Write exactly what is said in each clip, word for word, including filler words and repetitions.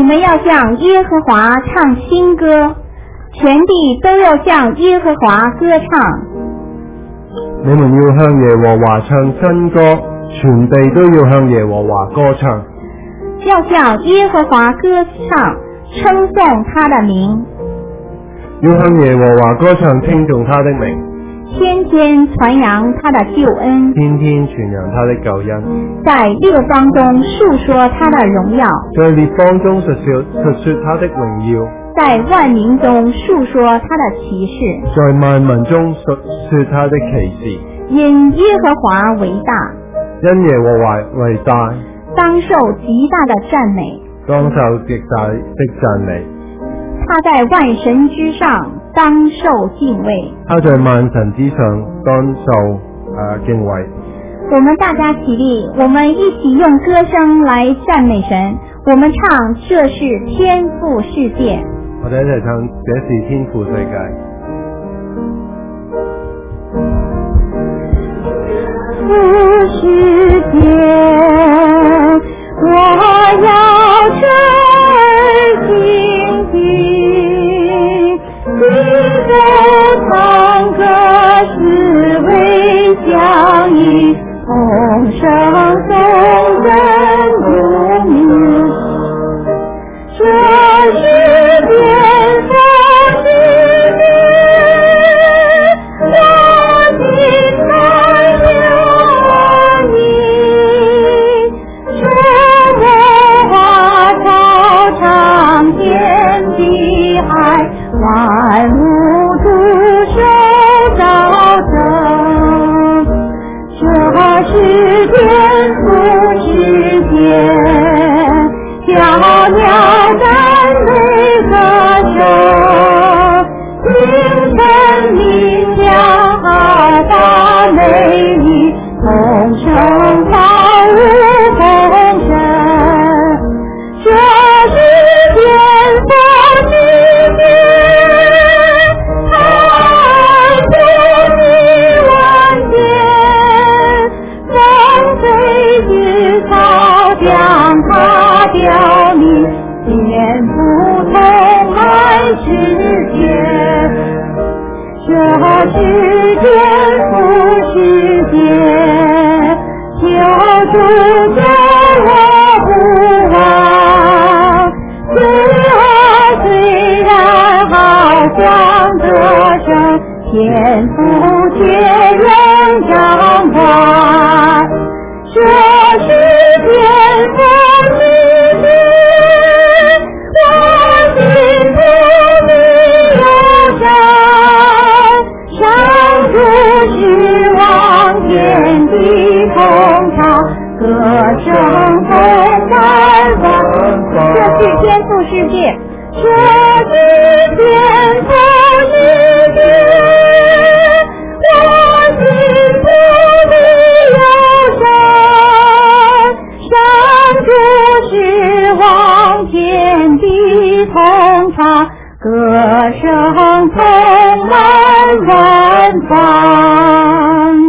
们要向耶和华唱新歌，全地都要向耶和华歌唱。 你們要向耶和華唱新歌，全地都要向耶和華歌唱。 要向耶和華歌唱，稱頌他的名。 要向耶和華歌唱，稱頌他的名。 天天傳揚他的救恩， 天天傳揚他的救恩。 在列邦中述說他的榮耀， 在列邦中述說述說他的榮耀。 在萬民中述說他的奇事， 在萬民中述說他的奇事。 因耶和華為大， 因耶和華為大， 當受極大的讚美， 當受極大的讚美。 他在萬神之上，當受敬畏。 他在萬神之上，當受、呃、敬畏。 我們大家起立，我們一起用歌聲來讚美神。我們唱這是天父世界。 我哋一齊唱這是天父世界。 父世界，我要吹敬你，你的唱歌是为相依，同声颂人有名。这是天父世界，我心满有你，这文化超长天地海，万物独受造成。这是天父世界，迢迢赞美歌声，清晨明亮而大美丽，同声高舞同声。这是天父世界，爱不及万千，风吹日草将它凋零，天父充满世界。这是天父世界，求主救我不忘。罪恶虽然好像得胜，天父却仍掌管。这是天父世界，我心不离忧伤，上主是望天地同唱，歌声充满万。这是天父世界，这是天父世界，我心不离忧伤，上主是望天地同唱，歌声充满万方。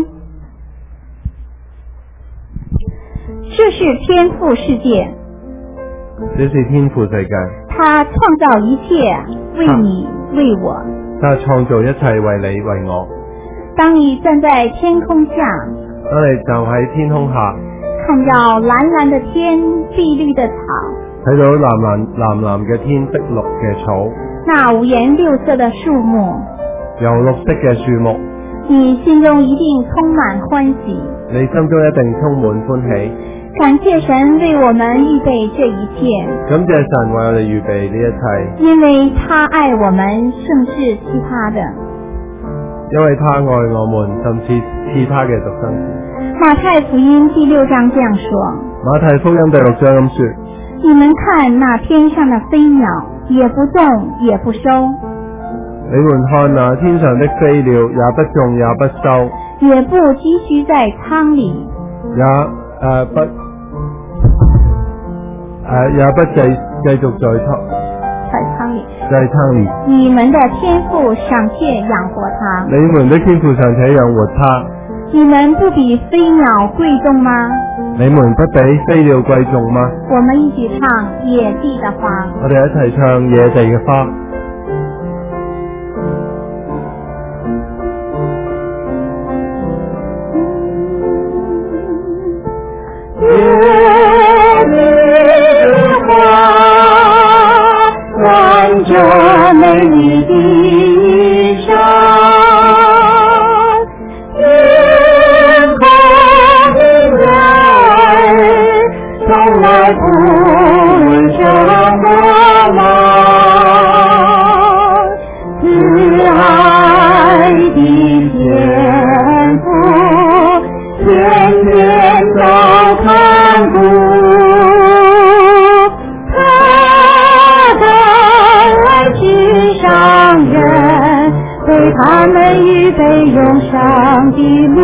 这是天父世界， 這是天父世界。 他創造一切，為你為我。 他創造一切為你為我。 當你站在天空下， 當你站喺天空下， 看到藍藍的天，碧綠的草， 睇到藍藍藍藍嘅天，碧綠嘅草， 那五顏六色的樹木， 有綠色嘅樹木， 你心中一定充滿歡喜。 你心中一定充滿歡喜。 感謝神為我們預備這一切， 感謝神為我哋預備呢一切， 因為他愛我們勝似其他的。 因為他愛我們甚至其他嘅獨生子。 馬太福音第六章這樣說， 馬太福音第六章咁說， 你們看那天上的飛鳥，也不種也不收， 你們看那天上的飛鳥，也不種也不收， 也不積蓄在倉裡， 也誒、呃、不誒、呃、也不繼繼續在倉在倉裡， 在倉裡。 你們的天父尚且養活他， 你們的天父尚且養活他， 你们不比飞鸟贵重吗？ 你們不比飛鳥貴重嗎？ 我們一起唱野地的花。 我哋一齊唱野地嘅花。 野地的花，穿着美麗的衣裳，天空的人從來不為這光芒，慈愛的天父天天都看顧，他的愛是上人，為他們預備永生的路。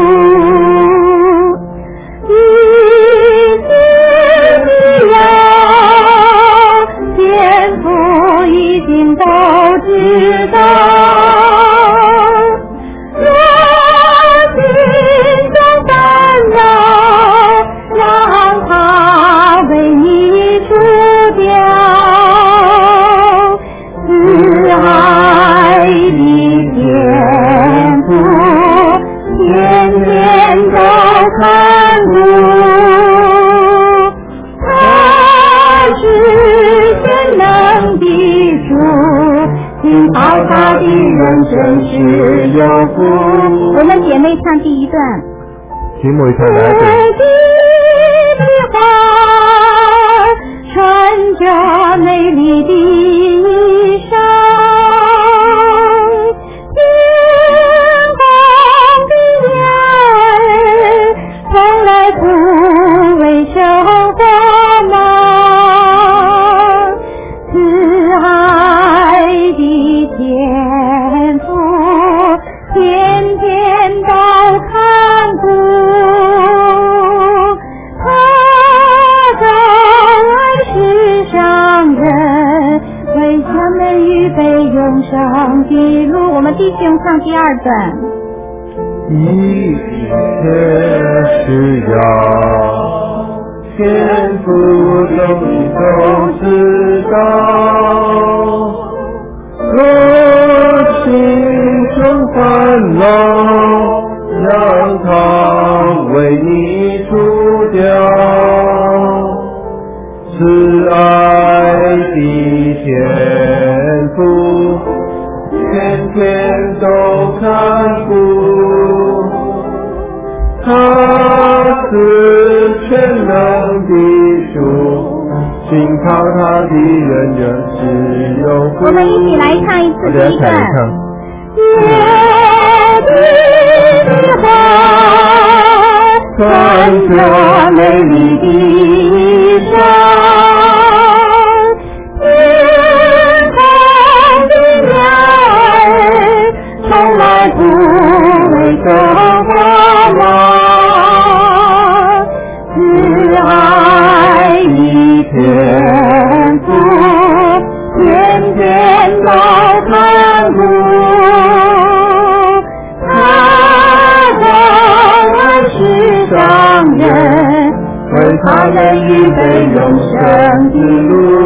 一定要天父一定都知道，若心中煩惱讓他為你除掉，慈愛的天父天天都看顧，他是全能的主，信靠他的人真是有福。我們姐妹唱第一段。 姊妹唱第一段。 野地的花，穿着美麗的衣裳，天空的人從來不為生活忙，慈愛的天父天天都看顧，他的愛是上人，為他們預備永生的路。我們弟兄唱第二段。 一切需要天父都都知道，若心中煩惱讓他為你除掉，慈愛的天父天天都看顧，他是全能的主，信靠他的人人是有福。 我們一起來唱一次第一段。野地的花，穿着美麗的衣裳，天空的人從來不為生活忙，慈愛的天父天天都看顧，他的愛是上人，為他們預備永生的路，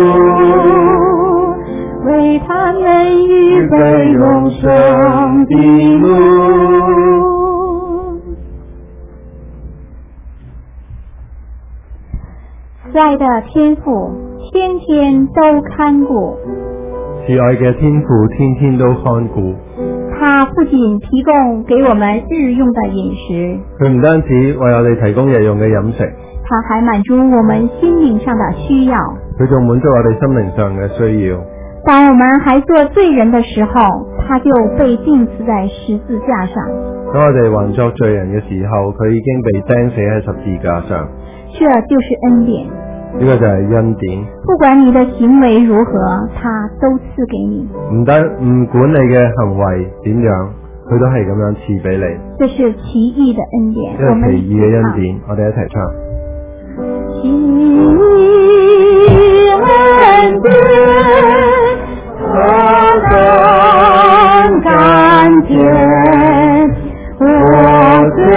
為他們預備永生的路。慈愛的天父天天都看顧， 慈愛嘅天父天天都看顧， 他不僅提供給我們日用的飲食， 佢唔單止為我哋提供日用嘅飲食， 他還滿足我們心靈上的需要， 佢仲滿足我哋心靈上嘅需要。 當我們還做罪人的時候，他就被釘死在十字架上。 當我哋還作罪人嘅時候，佢已經被釘死喺十字架上。 這就是恩典， 呢個就係恩典。 不管你的行為如何，他都賜給你。 唔單唔管你嘅行為點樣，佢都係咁樣賜俾你。 這是奇異的恩典， 呢個奇異嘅恩典，我哋一齊唱。 奇異恩典，何等甘甜，我最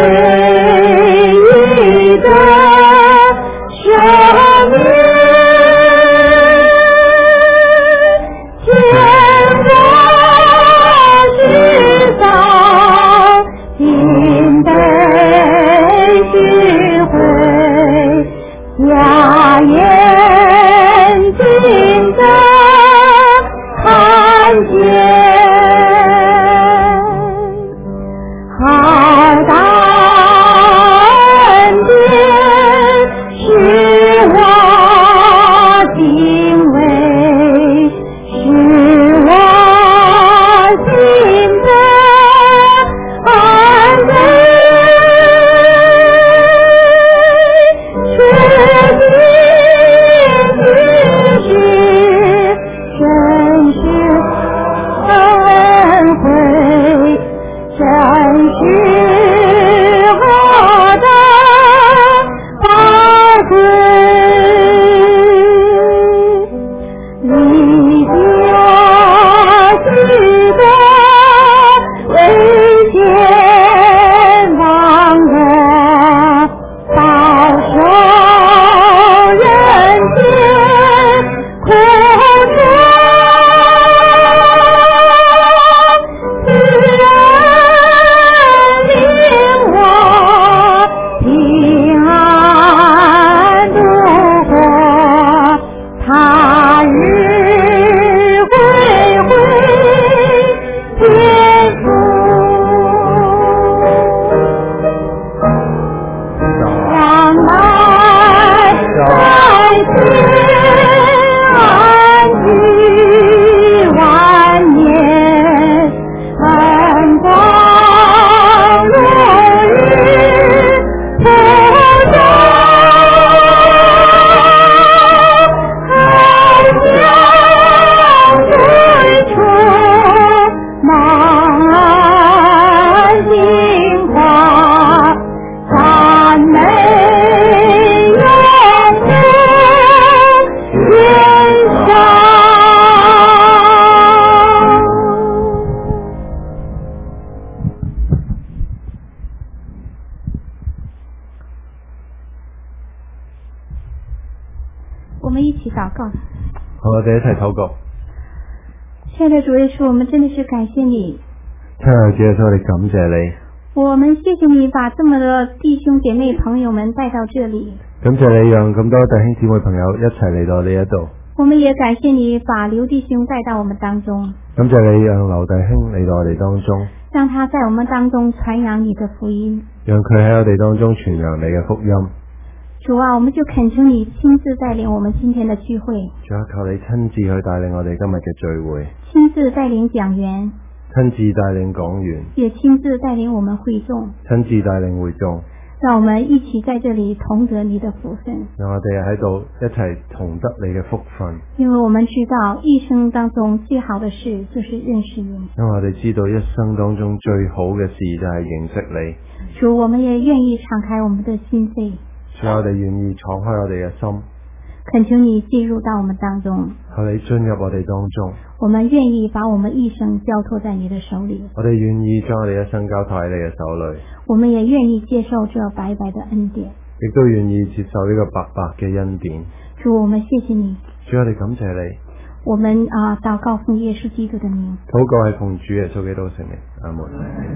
告。 好，我哋一齊禱告。 亲爱的主耶稣，我们真的是感谢你。 親愛的主耶穌，我哋感謝你。 我们谢谢你把这么多弟兄姐妹朋友们带到这里。 感謝你讓咁多弟兄姊妹朋友一齊嚟到呢一度。 我们也感謝你把劉弟兄帶到我們當中。 感謝你讓劉弟兄嚟到我哋當中， 讓他在我們當中傳揚你的福音。 讓佢喺我哋當中傳揚你嘅福音。 主啊，我們就懇求你親自帶領我們今天的聚會。 主啊，求你親自去帶領我哋今日嘅聚會。 親自帶領講員。 親自帶領講員。 也親自帶領我們會眾。 親自帶領會眾。 讓我們一起在這裡同得你的福分。 讓我哋喺度一齊同得你嘅福分。 因為我們知道一生當中最好的事就是認識你。 因為我哋知道一生當中最好嘅事就係認識你。 主，我們也願意敞開我們的心扉。 主，我哋願意敞開我哋嘅心。 懇求你進入到我們當中。 求你進入我哋當中。 我們願意把我們一生交託在你的手裡。 我哋願意將我哋一生交託喺你嘅手裡。 我們也願意接受這白白的恩典。 亦都願意接受呢個白白嘅恩典。 主，我們謝謝你。 主，我哋感謝你。 我們啊，禱告奉耶穌基督的名。 禱告係奉主耶穌基督聖名。阿門。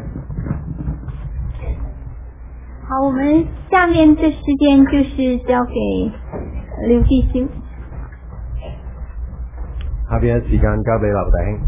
好，我們下面的時間就是交給劉弟兄。 下邊嘅時間交俾劉弟兄。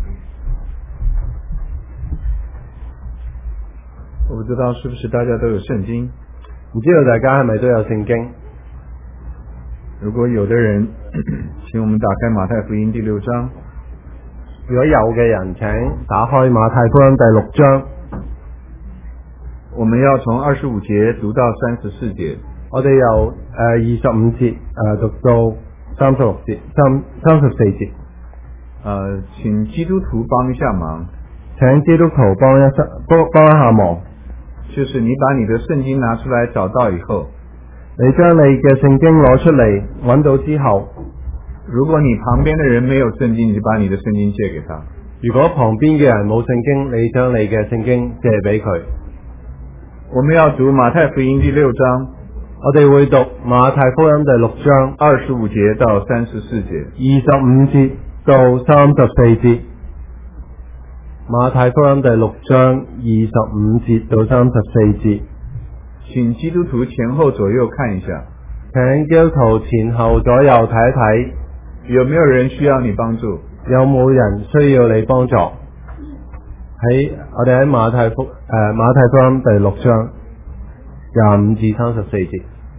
我不知道是不是大家都有聖經， 唔知道大家係咪都有聖經？ 如果有的人，請我們打開馬太福音第六章。 如果有嘅人，請打開馬太福音第六章。 我們要從二十五節讀到三十四節。 我哋由誒二十五節誒、呃、讀到三十六節，三三十四節。誒、 呃，請基督徒幫一下忙。 請基督徒幫一幫幫一下忙。 就是你把你的聖經拿出來找到以後， 你將你嘅聖經攞出嚟揾到之後， 如果你旁邊的人沒有聖經，你就把你的聖經借給他。 如果旁邊嘅人冇聖經，你將你嘅聖經借俾佢。 我們要讀馬太福音第六章， 我哋會讀馬太福音第六章二十五節到三十四節， 二十五節到三十四節。馬太福音第六章二十五節到三十四節。 請基督徒前後左右看一下。 請基督徒前後左右睇一睇， 有沒有人需要你幫助？ 有冇人需要你幫助？喺我哋喺馬太福誒、呃、馬太福音第六章廿五至三十四節。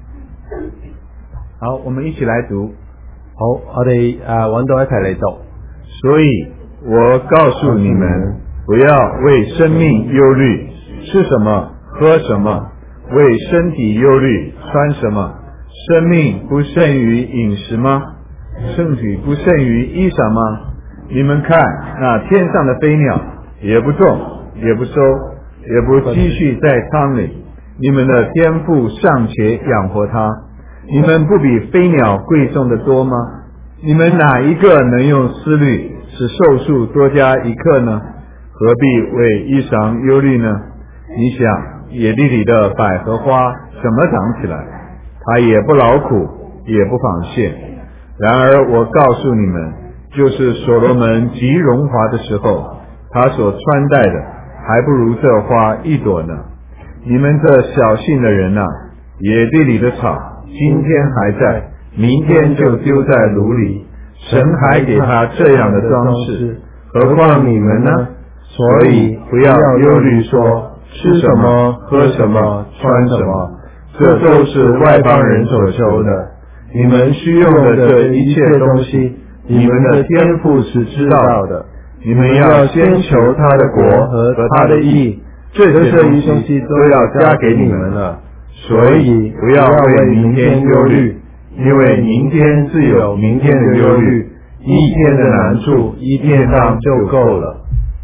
好，我們一起來讀。 好，我哋誒揾到一齊嚟讀。 所以我告訴你們，不要為生命憂慮，吃什麼，喝什麼；為身體憂慮，穿什麼。生命不勝於飲食嗎？身體不勝於衣裳嗎？你們看那天上的飛鳥，也不種，也不收，也不積蓄在倉裡，你們的天父尚且養活它，你們不比飛鳥貴重得多嗎？你們哪一個能用思慮使壽數多加一刻呢？何必為衣裳憂慮呢？你想野地裡的百合花怎麼長起來？它也不勞苦，也不紡線。然而我告訴你們，就是所羅門極榮華的時候，他所穿戴的還不如這花一朵呢。你們這小信的人啊，野地裡的草今天還在，明天就丟在爐裡，神還給他這樣的裝飾，何況你們呢？所以不要憂慮說吃什麼，喝什麼，穿什麼，這都是外邦人所求的。你們需用的這一切東西，你們的天父是知道的。你們要先求他的國和他的義，這些東西都要加給你們了。所以不要為明天憂慮，因為明天自有明天的憂慮，一天的難處一天當就夠了。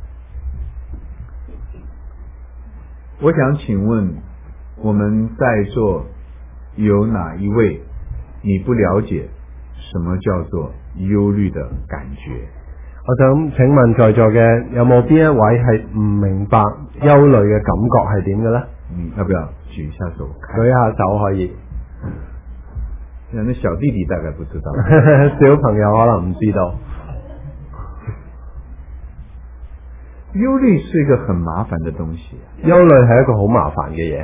我想請問，我們在座有哪一位你不了解什麼叫做憂慮的感覺？ 我想請問在座嘅有冇邊一位係唔明白憂慮嘅感覺係點嘅呢？ 嗯，要不要舉一下手？ 舉一下手可以。 那小弟弟大概不知道。 小朋友可能唔知道。 忧虑是一个很麻烦的东西。 憂慮係一個好麻煩嘅嘢。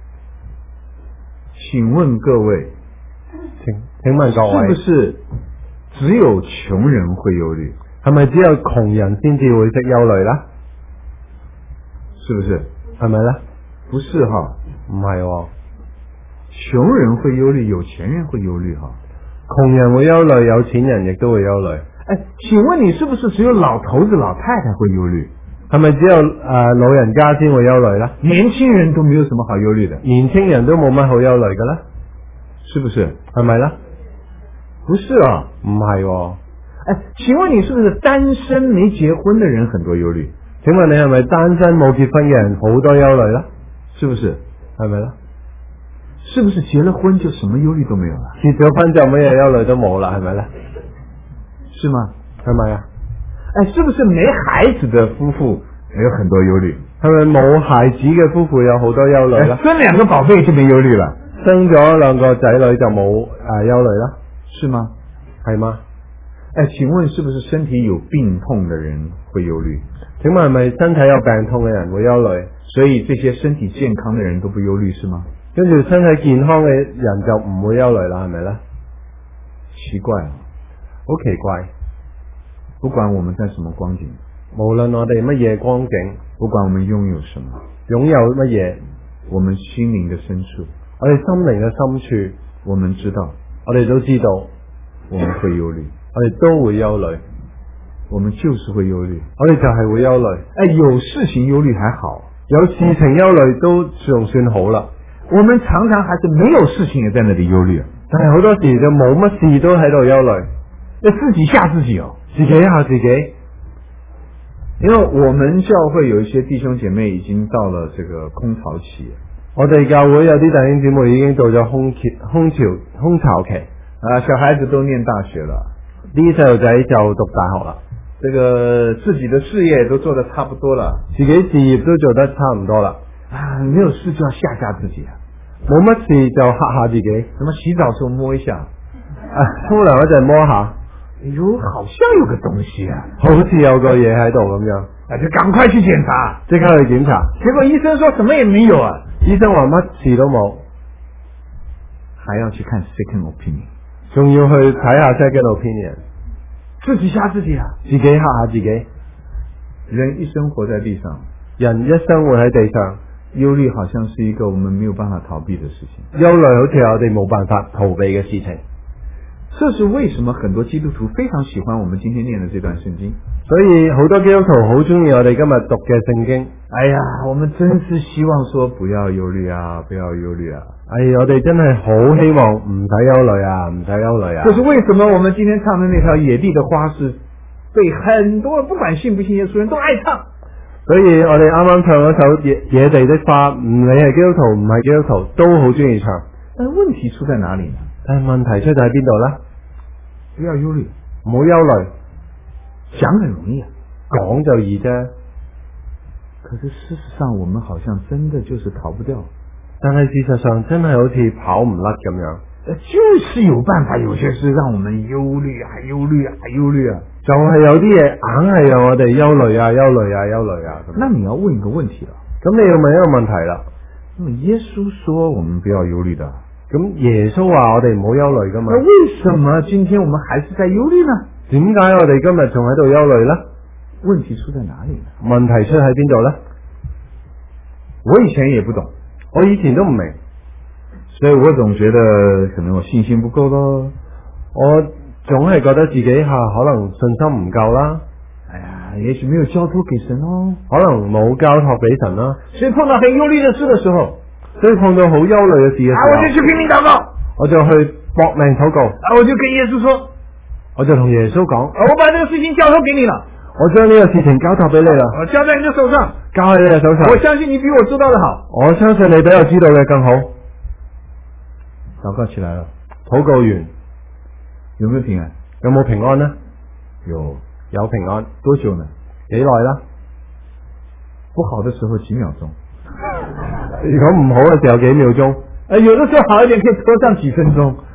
請問各位， 請請問各位， 是不是只有窮人會憂慮？ 係咪只有窮人先至會識憂慮呢？ 是不是？ 係咪呢？ 不是哈， 唔係喎。 窮人會憂慮，有錢人會憂慮哈。 窮人會憂慮，有錢人亦都會憂慮。 哎，請問你是不是只有老頭子老太太會憂慮？ 係咪只有誒、呃、老人家先會憂慮呢？ 年輕人都沒有什麼好憂慮的。 年輕人都冇乜好憂慮嘅呢？ 是不是？ 係咪呢？ 不是啊， 唔係喎。 哎，請問你是不是單身沒結婚的人很多憂慮？ 請問你係咪單身冇結婚嘅人好多憂慮呢？ 是不是？ 係咪呢？ 是不是結了婚就什麼憂慮都沒有了？ 結咗婚就乜嘢憂慮都冇啦，係咪呢？ 是嗎？ 係咪啊？ 哎，是不是沒孩子的夫婦有很多憂慮？ 係咪冇孩子嘅夫婦有好多憂慮啦？ 生兩個寶貝就沒憂慮了。 生咗兩個仔女就冇誒憂慮啦？ 是嗎？ 係嗎？ 哎，請問是不是身體有病痛的人會憂慮？ 請問係咪身體有病痛嘅人會憂慮？ 所以這些身體健康的人都不憂慮是嗎？ 跟住身體健康嘅人就唔會憂慮啦，係咪呢？ 奇怪啊， 好奇怪！ 不管我們在什麼光景， 無論我哋乜嘢光景， 不管我們擁有什麼， 擁有乜嘢， 我們心靈的深處， 我哋心靈嘅深處， 我們知道， 我哋都知道， 我們會憂慮， 我哋都會憂慮， 我們就是會憂慮， 我哋就係會憂慮。 哎，有事情憂慮還好， 有事情憂慮都仲算好啦。 我們常常還是沒有事情也在那裡憂慮， 但係好多時就冇乜事都喺度憂慮， 要自己嚇自己哦， 自己嚇自己。 因為我們教會有一些弟兄姐妹已經到了這個空巢期， 我哋教會有啲弟兄姊妹已經到咗空巢空巢空巢期， 啊，小孩子都念大學了， 啲細路仔就讀大學啦， 這個自己的事業都做得差不多了， 自己事業都做得差唔多啦， 啊，沒有事就要嚇嚇自己啊， 冇乜事就嚇下自己， 什麼洗澡時候摸一下， 啊，沖涼嗰陣摸下。 哎呦，好像有個東西啊， 好似有個嘢喺度咁樣， 啊，就趕快去檢查， 即刻去檢查。 結果醫生說什麼也沒有啊， 醫生話乜事都冇， 還要去看 second opinion， 仲要去睇下 second opinion， 自己嚇自己啊， 自己嚇下自己。 人一生活在地上， 人一生活喺地上， 憂慮好像是一個我們沒有辦法逃避的事情， 憂慮好似我哋冇辦法逃避嘅事情。 這是為什麼很多基督徒非常喜歡我們今天念的這段聖經， 所以好多基督徒好中意我哋今日讀嘅聖經。 哎呀，我們真是希望說不要憂慮啊，不要憂慮啊。 哎，我哋真係好希望唔使憂慮啊，唔使憂慮啊。 這是為什麼我們今天唱的那條野地的花是被很多不管信不信耶穌人都愛唱。 所以我哋啱啱唱嗰首野野地的花，唔理係基督徒唔係基督徒都好中意唱。 但問題出在哪裡呢？ 但係問題出在喺邊度呢？ 不要憂慮， 唔好憂慮， 講很容易啊， 講就易啫。 可是事實上，我們好像真的就是逃不掉。 但係事實上真係好似跑唔甩咁樣。 就是有辦法，有些事讓我們憂慮啊，憂慮啊，憂慮啊， 就係有啲嘢硬係讓我哋憂慮啊，憂慮啊，憂慮啊。 那你要問一個問題啦， 咁你要問一個問題啦。 咁耶穌說我們不要憂慮的。 咁耶穌話我哋唔好憂慮噶嘛？ 那為什麼今天我們還是在憂慮呢？ 點解我哋今日仲喺度憂慮呢？ 問題出在哪裡呢？ 問題出喺邊度呢？ 我以前也不懂， 我以前都唔明， 所以我總覺得可能我信心不夠咯。 我總係覺得自己吓可能信心唔夠啦。 哎呀，也許沒有交託給神咯， 可能冇交託俾神啦。 所以碰到很憂慮的事的時候。 所以碰到好憂慮嘅事嘅時候， 啊，我就去拼命禱告， 我就去搏命禱告， 啊，我就跟耶穌說， 我就同耶穌講， 啊，我把這個事情交託給你了， 我將呢個事情交託俾你啦， 我交在你的手上， 交喺你嘅手上， 我相信你比我知道的好， 我相信你比我知道嘅更好。 禱告起來了， 禱告完， 有沒有平安？ 有冇平安呢？ 有， 有平安。 多久呢？ 幾耐啦？ 不好的時候幾秒鐘。 如果唔好嘅時候幾秒鐘， 誒，有的時候好一點可以拖上幾分鐘，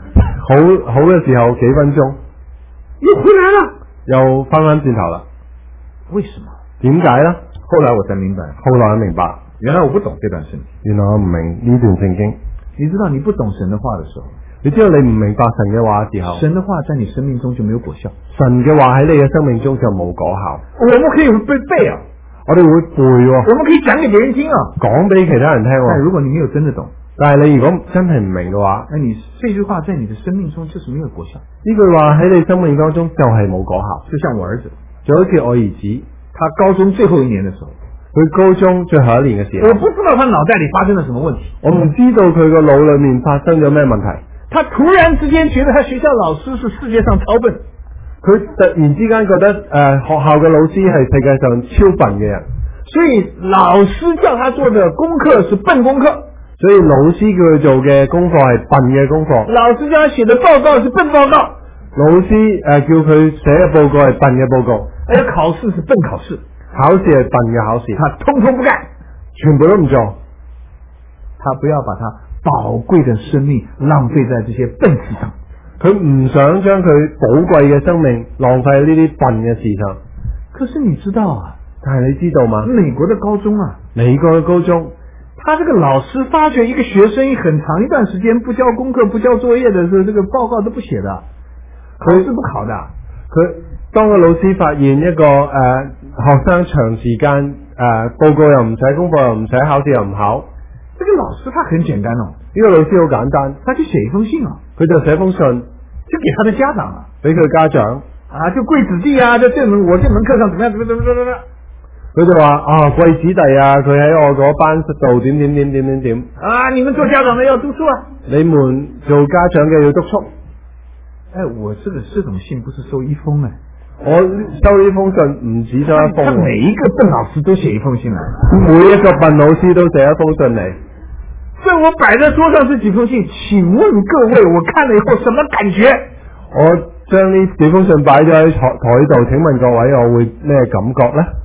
好好嘅時候幾分鐘， 又回來了， 又翻返轉頭啦。 為什麼？ 點解呢？ 後來我才明白， 後來我明白， 原來我不懂這段聖經。 原來我唔明呢段聖經。 你知道你不懂神的話的時候， 你知道你唔明白神嘅話嘅時候， 神的話在你生命中就沒有果效。 神嘅話喺你嘅生命中就冇果效。 我們可以背背啊， 我哋會背喎， 我們可以講給別人聽啊， 講俾其他人聽喎。 但如果你沒有真的懂， 但係你如果真係唔明嘅話， 那你這句話在你的生命中就是沒有果效。 呢句話喺你生命當中就係冇果效。 就像我兒子， 就好似我兒子， 他高中最後一年的時候， 佢高中最後一年嘅時候， 我不知道他腦袋裏發生了什麼問題， 我唔知道佢個腦裏面發生咗咩問題。 他突然之間覺得他學校老師是世界上超笨， 佢突然之間覺得誒、呃、學校嘅老師係世界上超笨嘅人， 所以老師叫他做的功課是笨功課， 所以老師叫佢做嘅功課係笨嘅功課， 老師叫他寫的報告是笨報告， 老師誒、呃、叫佢寫嘅報告係笨嘅報告， 而且考試是笨考試， 考試係笨嘅考試， 他通通不幹， 全部都唔做。 他不要把他寶貴的生命浪費在這些笨事上， 佢唔想將佢寶貴嘅生命浪費喺呢啲笨嘅事上。 可是你知道啊， 但係你知道嗎？ 美國的高中啊， 美國嘅高中， 他這個老師發覺一個學生很長一段時間不交功課、不交作業的時候，這個報告都不寫的，考試不考的。 佢當個老師發現一個誒、呃、學生長時間誒、呃、報告又唔寫，功課又唔寫，考試又唔考。 這個老師他很簡單哦， 呢個老師好簡單， 他就寫一封信啊， 佢就寫封信， 就給他的家長啊， 俾佢家長啊，就貴子弟啊，在這門我這門課上怎麼樣怎麼怎麼怎麼怎麼， 佢就話啊貴子弟啊，佢喺我嗰班度點點點點點點啊，你們做家長的要督促啊， 你們做家長嘅要督促。 哎，我這個這種信不是收一封哎， 我收呢封信唔止收一封， 他每一個笨老師都寫一封信來， 每一個笨老師都寫一封信嚟。 這我擺在桌上這幾封信，請問各位，我看了以後什麼感覺？ 我將呢幾封信擺咗喺台台度，請問各位我會咩感覺呢？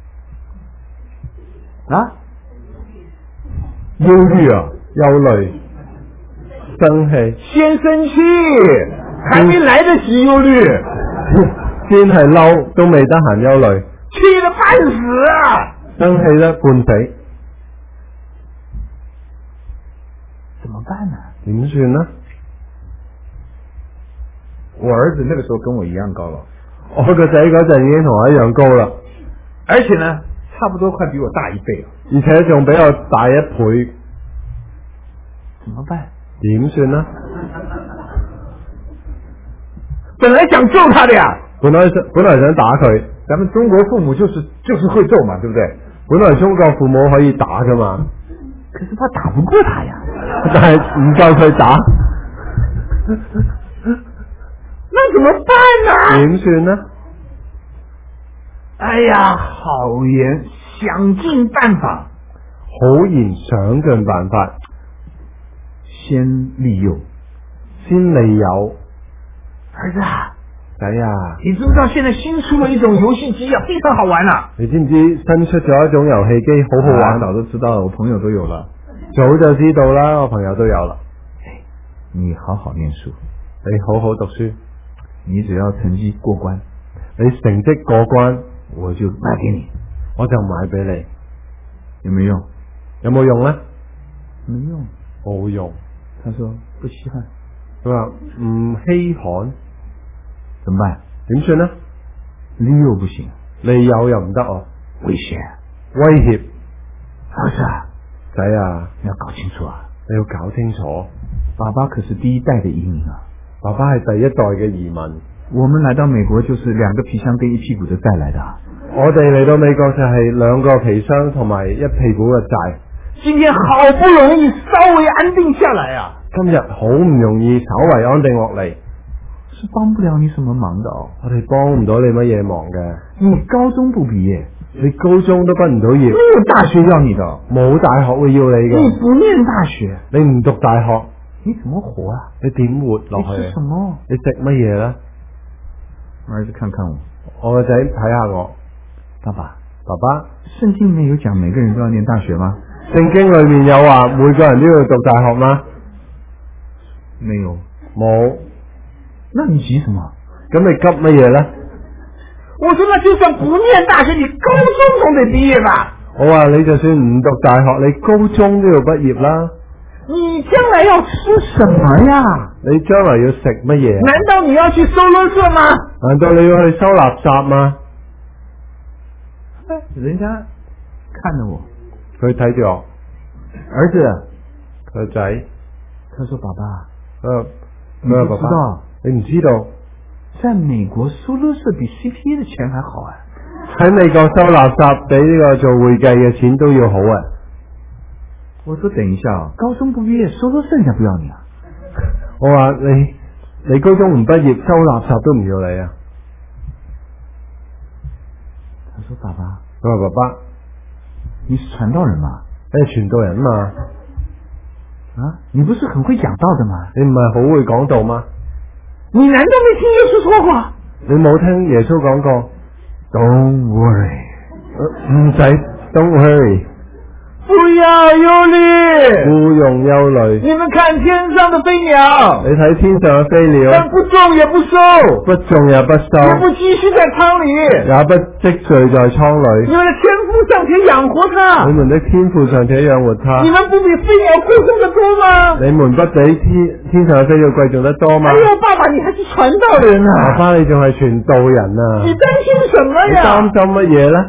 啊？ 憂鬱啊，憂慮，生氣， 先生氣，還沒來得及憂慮， 先係嬲，都未得閒憂慮， 氣得半死啊！ 生氣得半死， 怎麼辦呢？ 點算呢？ 我兒子那個時候跟我一樣高了， 我個仔嗰陣已經同我一樣高啦， 而且呢，差不多快比我大一倍了， 而且仲比我大一倍， 怎麼辦？ 點算呢？ 本來想揍他的呀， 本來想本來想打佢， 咱們中國父母就是就是會揍嘛，對不對？ 本來中國父母可以打噶嘛， 可是他打不過他呀， 但係唔夠佢打， 那怎麼辦呢？ 點算呢？ 哎呀，好言，想盡辦法， 好言想盡辦法， 先利誘， 先利誘。 兒子啊， 仔啊， 你知不知道現在新出了一種遊戲機啊，非常好玩啊！ 你知唔知新出咗一種遊戲機好好玩？ 早都知道了，我朋友都有了， 早就知道啦，我朋友都有啦。 你好好念書， 你好好讀書， 你只要成績過關， 你成績過關， 我就買給你， 我就買俾你。 有沒有用？ 有冇用呢？ 沒用， 冇用。 他說不稀罕， 佢話唔稀罕， 怎麼辦？ 點算呢？ 利誘不行， 利誘又唔得哦， 危險， 威脅。 兒子啊， 仔啊， 你要搞清楚啊， 你要搞清楚， 爸爸可是第一代的移民啊， 爸爸係第一代嘅移民。 我們來到美國就是兩個皮箱跟一屁股的債來的。 我哋嚟到美國就係兩個皮箱同埋一屁股嘅債。 今天好不容易稍微安定下來啊， 今日好唔容易稍為安定落嚟， 是幫不了你什麼忙的哦。 我哋幫唔到你乜嘢忙嘅。 你高中不畢業， 你高中都畢唔到業， 沒有大學要你的， 冇大學會要你嘅。 你不念大學， 你唔讀大學， 你怎麼活啊？ 你點活落去？ 你吃什麼？ 你食乜嘢呢？ 兒子看看我， 我個仔睇下我， 爸爸， 爸爸， 聖經裡面有講每個人都要念大學嗎？ 聖經裏面有話每個人都要讀大學嗎？ 沒有， 冇。 那你急什麼？ 咁你急乜嘢咧？ 我說那就算不念大學，你高中總得畢業吧？ 我話你就算唔讀大學，你高中都要畢業啦。 你將來要吃什麼呀？ 你將來要食乜嘢？ 難道你要去收垃圾嗎？ 難道你要去收垃圾嗎？ 人家看着我， 佢睇住我， 兒子， 佢仔， 他說爸爸， 佢你話爸爸， 不知道， 你唔知道， 在美國收垃圾比 C P A 的錢還好啊！ 喺美國收垃圾比呢個做會計嘅錢都要好啊！ 我說等一下，高中不畢業收垃圾人家不要你啊！ 我話你你高中唔畢業收垃圾都唔要你啊！ 他說爸爸， 佢話爸爸， 你是傳道人嗎？ 你係傳道人嘛？ 啊，你不是很會講道的嗎？ 你唔係好會講道嗎？ 你難道沒聽耶穌說過？ 你冇聽耶穌講過 Don't worry， 唔使 Don't worry， 不要憂慮， 不用憂慮。 你們看天上的飛鳥， 你睇天上嘅飛鳥， 但不種也不收， 不種也不收， 也不積蓄在倉裏， 也不積聚在倉裏。 你們的天父尚且養活它， 你們的天父尚且養活它， 你們不比飛鳥貴重得多嗎？ 你們不比天天上嘅飛鳥貴重得多嗎？ 哎呦，爸爸，你還是傳道人啊！ 爸爸，你仲係傳道人啊！ 你擔心什麼呀？ 你擔心乜嘢呢？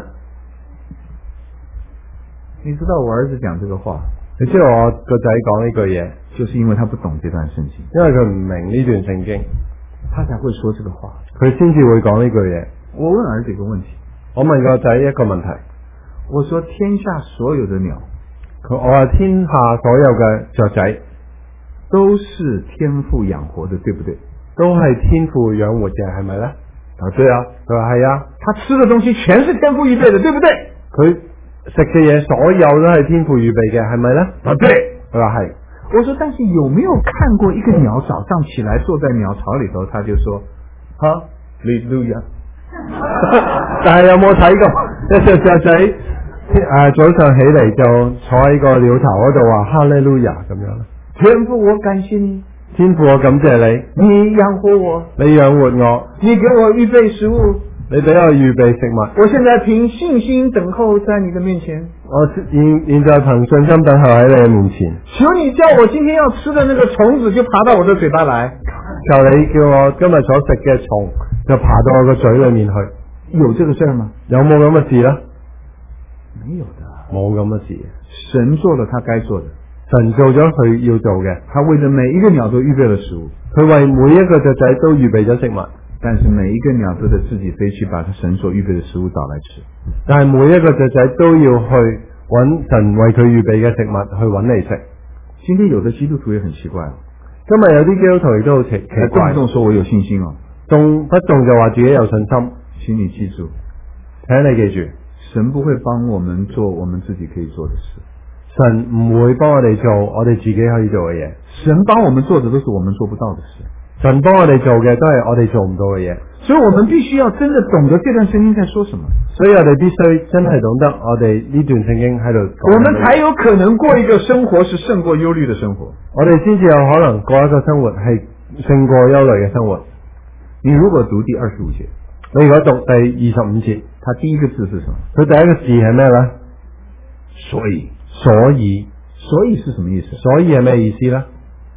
你知道我兒子講這個話， 你知道我個仔講呢句嘢， 就是因為他不懂這段聖經， 因為佢唔明呢段聖經， 他才會說這個話， 佢先至會講呢句嘢。 我問兒子一個問題， 我問個仔一個問題， 我說天下所有的鳥， 佢我話天下所有嘅雀仔都是天父養活的，對不對？ 都係天父養活嘅，係咪呢？ 啊，對啊， 佢話係啊， 他吃的東西全是天父預備的，對不對？ 佢食嘅嘢所有都係天父預備嘅，係咪呢？ 啊，對， 佢話係。 我說但是有沒有看過一個鳥早上起來坐在鳥巢裏頭，他就說哈利路亞， 但係有冇睇過一隻雀仔誒早上起嚟就坐喺個鳥巢嗰度話哈利路亞咁樣咧？ 天父我感謝你， 天父我感謝你， 你養活我， 你養活我， 你給我預備食物， 你俾我預備食物， 我現在憑信心等候在你的面前， 我現現在憑信心等候喺你嘅面前。 求你叫我今天要吃的那個蟲子就爬到我的嘴巴來， 求你叫我今日所食嘅蟲就爬到我個嘴裏面去。 有這個事嗎？ 有冇咁嘅事呢？ 沒有的， 冇咁嘅事。 神做了他該做的， 神做咗佢要做嘅， 他為了每一個鳥都預備了食物， 佢為每一個雀仔都預備咗食物。 但是每一個鳥都得自己飛去把他神所預備的食物找來吃。 但係每一個雀仔都要去揾神為佢預備嘅食物去揾嚟食。 今天有的基督徒也很奇怪， 今日有啲基督徒亦都好奇奇怪， 動不動說我有信心哦， 動不動就話自己有信心。 請你記住， 請你記住， 神不會幫我們做我們自己可以做的事， 神唔會幫我哋做我哋自己可以做嘅嘢。 神幫我們做的都是我們做不到的事， 神幫我哋做嘅都係我哋做唔到嘅嘢。 所以我們必須要真的懂得這段聖經在說什麼， 所以我哋必須真係懂得我哋呢段聖經喺度講， 我們才有可能過一個生活是勝過憂慮的生活。 我哋先至有可能過一個生活係勝過憂慮嘅生活。 你如果讀第二十五節， 你如果讀第二十五節， 它第一個字是什麼？ 佢第一個字係咩呢？ 所以， 所以， 所以是什麼意思？ 所以係咩意思呢？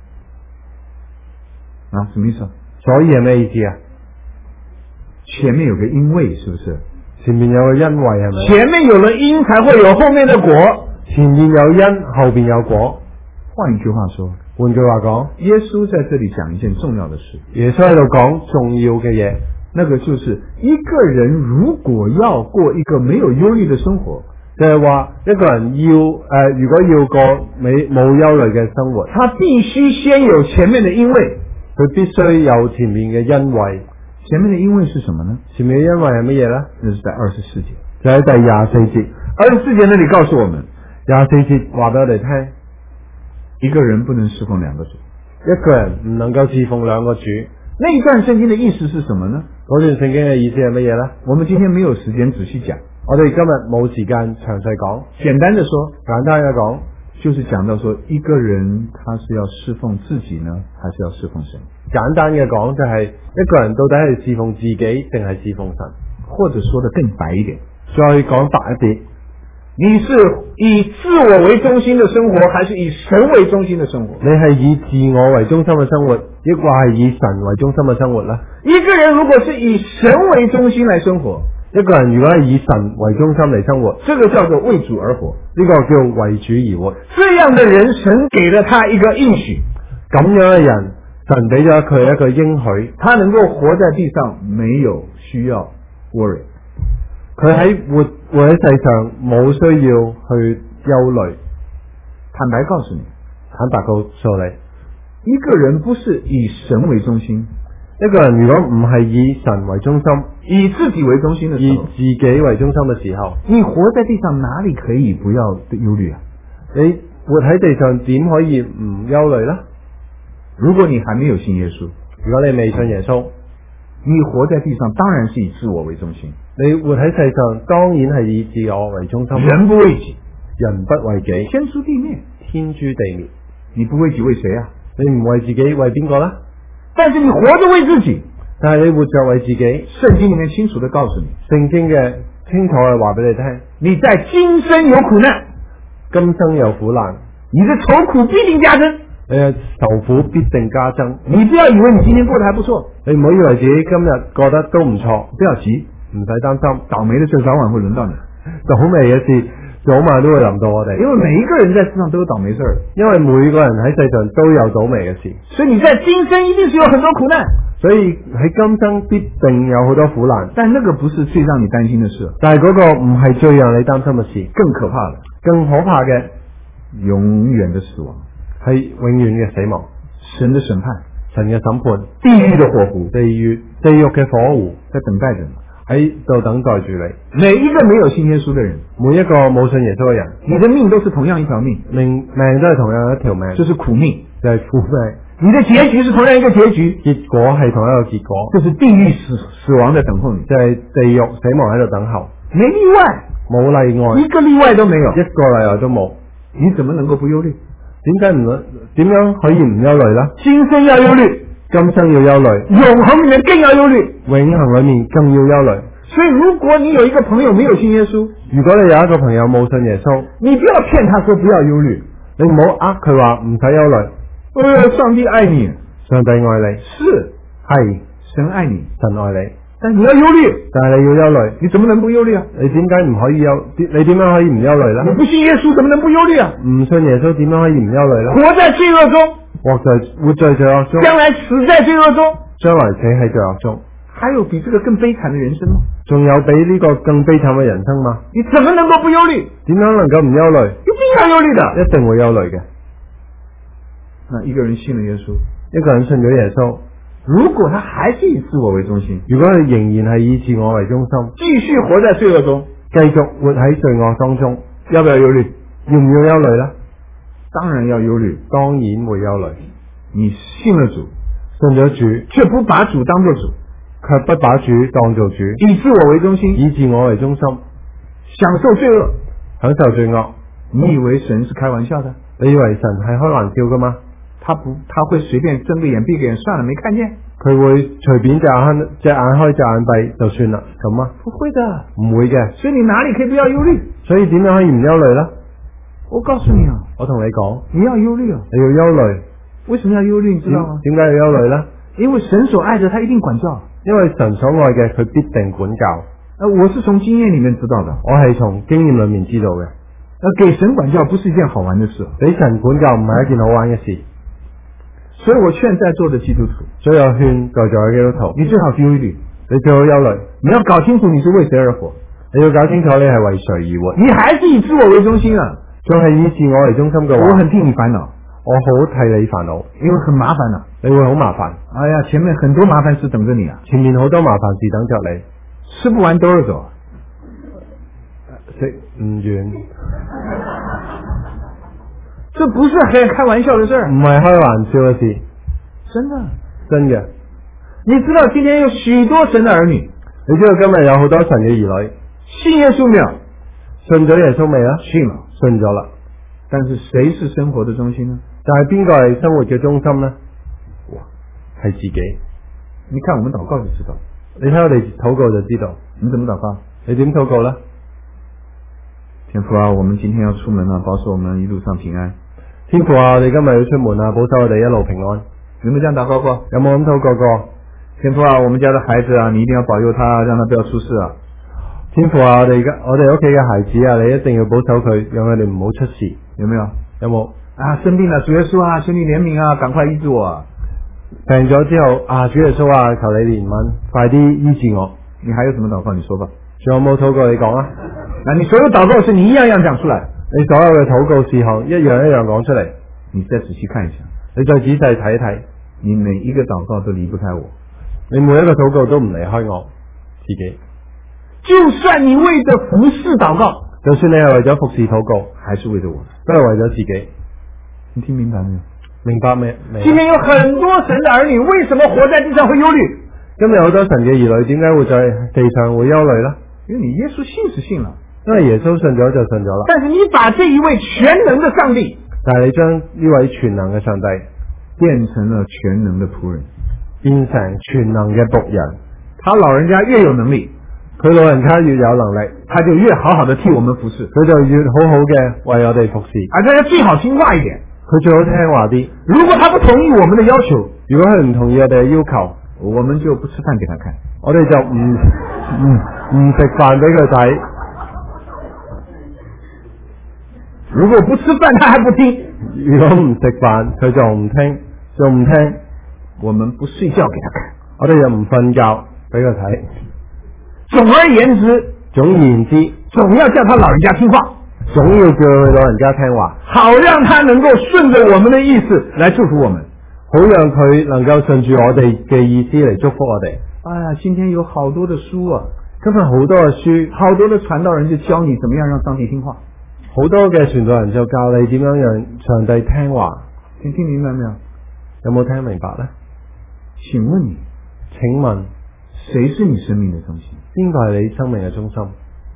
啊，什麼意思？ 所以係咩意思啊？ 前面有個因為，是不是？ 前面有個因為係咪？ 前面有了因，才會有後面的果。 前面有因，後邊有果。 換一句話說， 換句話講， 耶穌在這裏講一件重要的事。 耶穌喺度講重要嘅嘢， 那個就是一個人如果要過一個沒有憂慮的生活， 就係話一個人要誒、呃，如果要過冇冇憂慮嘅生活， 他必須先有前面的因為， 佢必須有前面嘅因為。 前面的因為是什麼呢？ 前面嘅因為係乜嘢呢？ 那是在二十四節， 就喺第廿四節。 二十四節那裏告訴我們， 廿四節話俾我哋聽， 一個人不能侍奉兩個主， 一個人唔能夠侍奉兩個主。 那一段聖經的意思是什麼呢？ 嗰段聖經嘅意思係乜嘢呢？ 我們今天沒有時間仔細講， 我哋今日冇時間詳細講。 簡單的說， 簡單嘅講， 就是講到說一個人他是要侍奉自己呢，還是要侍奉神？ 簡單嘅講就係一個人到底係侍奉自己定係侍奉神， 或者說得更白一點， 再講白一啲， 你是以自我為中心的生活，還是以神為中心的生活？ 你係以自我為中心嘅生活，抑或係以神為中心嘅生活呢？ 一個人如果是以神為中心來生活， 一個人如果係以神為中心嚟生活， 這個叫做為主而活， 呢個叫為主而活。 這樣的人，神給了他一個應許， 咁樣嘅人，神俾咗佢一個應許， 他能夠活在地上，沒有需要 worry。 佢喺活活喺世上冇需要去憂慮。 坦白告訴你， 坦白告訴你， 一個人不是以神為中心， 一個人如果唔係以神為中心， 以自己為中心的時候， 以自己為中心嘅時候， 你活在地上哪裡可以不要憂慮啊？ 你活喺地上點可以唔憂慮呢？ 如果你還沒有信耶穌， 如果你未信耶穌， 你活在地上當然是以自我為中心。 你活喺世上當然係以自我為中心。 人不為己， 人不為己， 天誅地滅， 天誅地滅。 你不為己為誰啊？ 你唔為自己為邊個呢？ 但是你活着為自己， 但係你活着為自己。 聖經裡面清楚地告訴你， 聖經嘅清楚嘅話俾你聽， 你在今生有苦難， 今生有苦難， 你的愁苦必定加增。 你嘅愁苦必定加增。 你不要以為你今天過得還不錯， 你唔好以為自己今日過得都唔錯， 不要急， 唔使擔心， 倒霉的事早晚會輪到你。 倒霉嘅事早晚都會臨到我哋。 因為每一個人在世上都有倒霉事兒， 因為每個人喺世上都有倒霉嘅事， 所以你在今生一定是有很多苦難。 所以喺今生必定有好多苦難。 但那個不是最讓你擔心的事， 但係嗰個唔係最讓你擔心嘅事， 更可怕的， 更可怕嘅永遠的死亡， 係永遠嘅死亡。 神的審判， 神嘅審判， 地獄的火湖， 地獄地獄嘅火湖在等待着你， 喺度等待住你。 每一個沒有信耶穌的人， 每一個冇信耶穌嘅人， 你的命都是同樣一條命， 命命都係同樣一條命， 就是苦命， 就係苦命。 你的結局是同樣一個結局， 結果係同一個結果， 就是地獄死死亡在等候你， 就係地獄死亡喺度等候， 沒例外， 冇例外， 一個例外都沒有， 一個例外都冇。 你怎麼能夠不憂慮？ 點解唔點樣可以唔憂慮呢？ 今生要憂慮， 今生要憂慮， 永恆裏面更要憂慮， 永恆裏面更要憂慮。 所以如果你有一個朋友沒有信耶穌， 如果你有一個朋友冇信耶穌， 你不要騙他說不要憂慮， 你唔好呃佢話唔使憂慮。 呃，上帝愛你， 上帝愛你， 是係神愛你， 神愛你， 但你要憂慮， 但係你要憂慮， 你怎麼能不憂慮啊？ 你點解唔可以憂？你點樣可以唔憂慮呢？ 你不信耶穌怎麼能不憂慮啊？ 唔信耶穌點樣可以唔憂慮呢？ 活在罪惡中， 活在活在罪惡中， 將來死在罪惡中， 將來死喺罪惡中， 還有比這個更悲慘的人生嗎？ 仲有比呢個更悲慘嘅人生嗎？ 你怎麼能夠不憂慮？ 點樣能夠唔憂慮？ 一定要憂慮的， 一定會憂慮嘅。 那一個人信了耶穌， 一個人信咗耶穌， 如果他還是以自我為中心， 如果佢仍然係以自我為中心， 繼續活在罪惡中， 繼續活喺罪惡當中， 要不要憂慮？ 要唔要憂慮呢？ 當然要憂慮， 當然會憂慮。 你信了主， 信咗主， 卻不把主當作主， 卻不把主當做主， 以自我為中心， 以自我為中心， 享受罪惡， 享受罪惡。 你以為神是開玩笑的？ 你以為神係開玩笑噶嗎？ 他不，他會隨便睜個眼閉個眼，算了，沒看見。 佢會隨便隻眼隻眼開隻眼閉就算啦，咁啊？ 不會的， 唔會嘅。 所以你哪裡可以不要憂慮？ 所以點樣可以唔憂慮呢？ 我告訴你啊， 我同你講， 你要憂慮啊！ 你要憂慮。 為什麼要憂慮？你知道嗎？ 點解要憂慮呢？ 因為神所愛的，他一定管教。 因為神所愛嘅，佢必定管教。 呃，我是從經驗裡面知道的。 我係從經驗裡面知道嘅。 呃，給神管教不是一件好玩的事。 俾神管教唔係一件好玩嘅事。 所以我勸在座的基督徒， 所以我勸在座嘅基督徒， 你最好憂慮， 你最好憂慮， 你要搞清楚你是為誰而活， 你要搞清楚你係為誰而活。 你還是以自我為中心啊？ 仲係以自我為中心嘅話， 我很替你煩惱， 我好替你煩惱， 因為很麻煩啊， 你會好麻煩。 哎呀，前面很多麻煩事等着你啊， 前面好多麻煩事等着你， 吃不完兜着走， 食唔完。 這不是開開玩笑的事兒， 唔係開玩笑嘅事， 真的真嘅。 你知道今天有許多神的兒女， 你知道今日有好多神嘅兒女信耶穌沒有？ 信咗耶穌未啊？ 信了， 信咗啦。 但是谁是生活的中心呢？ 但係邊個係生活嘅中心呢？ 我， 係自己。 你看我們禱告就知道。 你睇我哋禱告就知道。 你怎麼禱告？ 你點禱告呢？ 天父啊，我們今天要出門啊，保守我們一路上平安。 天父啊，我哋今日要出門啊，保守我哋一路平安。 有冇這樣禱告過？ 有冇咁禱告過？ 天父啊，我們家的孩子啊，你一定要保佑他，讓他不要出事啊。 天父啊，我哋而家我哋屋企嘅孩子啊，你一定要保守佢，讓佢哋唔好出事。 有沒有？ 有冇？ 啊，生病了，主耶穌啊，求你憐憫啊，趕快醫治我啊。 病咗之後啊，主耶穌啊，求你憐憫，快啲醫治我。 你還有什麼禱告？你說吧。 仲有冇禱告？你講啊。 那你所有禱告是你一樣一樣講出來。 你所有嘅禱告事項一樣一樣講出嚟。 你再仔細看一下。 你再仔細睇一睇。 你每一個禱告都離不開我。 你每一個禱告都唔離開我自己。 就算你為着服侍禱告， 就算你係為咗服侍禱告， 還是為咗我， 都係為咗自己。 你聽明白沒有？ 明白未？ 今天有很多神的兒女，為什麼活在地上會憂慮？ 今日好多神嘅兒女點解會在地上會憂慮呢？ 因為你耶穌信是信了， 因為耶穌信咗就信咗啦。 但是你把這一位全能的上帝， 但係你將呢位全能嘅上帝變成了全能的僕人， 變成全能嘅僕人。 他老人家越有能力， 佢老人家越有能力， 他就越好好的替我們服侍， 佢就越好好嘅為我哋服侍。 而且他最好聽話一點， 佢最好聽話啲。 如果他不同意我們的要求， 如果佢唔同意我哋嘅要求， 我們就不吃飯給他看， 我哋就唔唔唔食飯俾佢睇。 如果不吃飯，他還不聽； 如果唔食飯，佢就唔聽，就唔聽。 我們不睡覺給他看， 我哋就唔瞓覺俾佢睇。 總而言之， 總言之， 總要叫他老人家聽話， 總要叫佢老人家聽話， 好讓他能夠順着我們的意思來祝福我們， 好讓佢能夠順住我哋嘅意思嚟祝福我哋。 哎呀，今天有好多的書啊， 今日好多嘅書， 好多的傳道人就教你怎麼樣讓上帝聽話， 好多嘅傳道人就教你點樣讓上帝聽話。 聽聽明白沒有？ 有冇聽明白呢？ 請問你， 請問誰是你生命的中心？ 邊個係你生命嘅中心？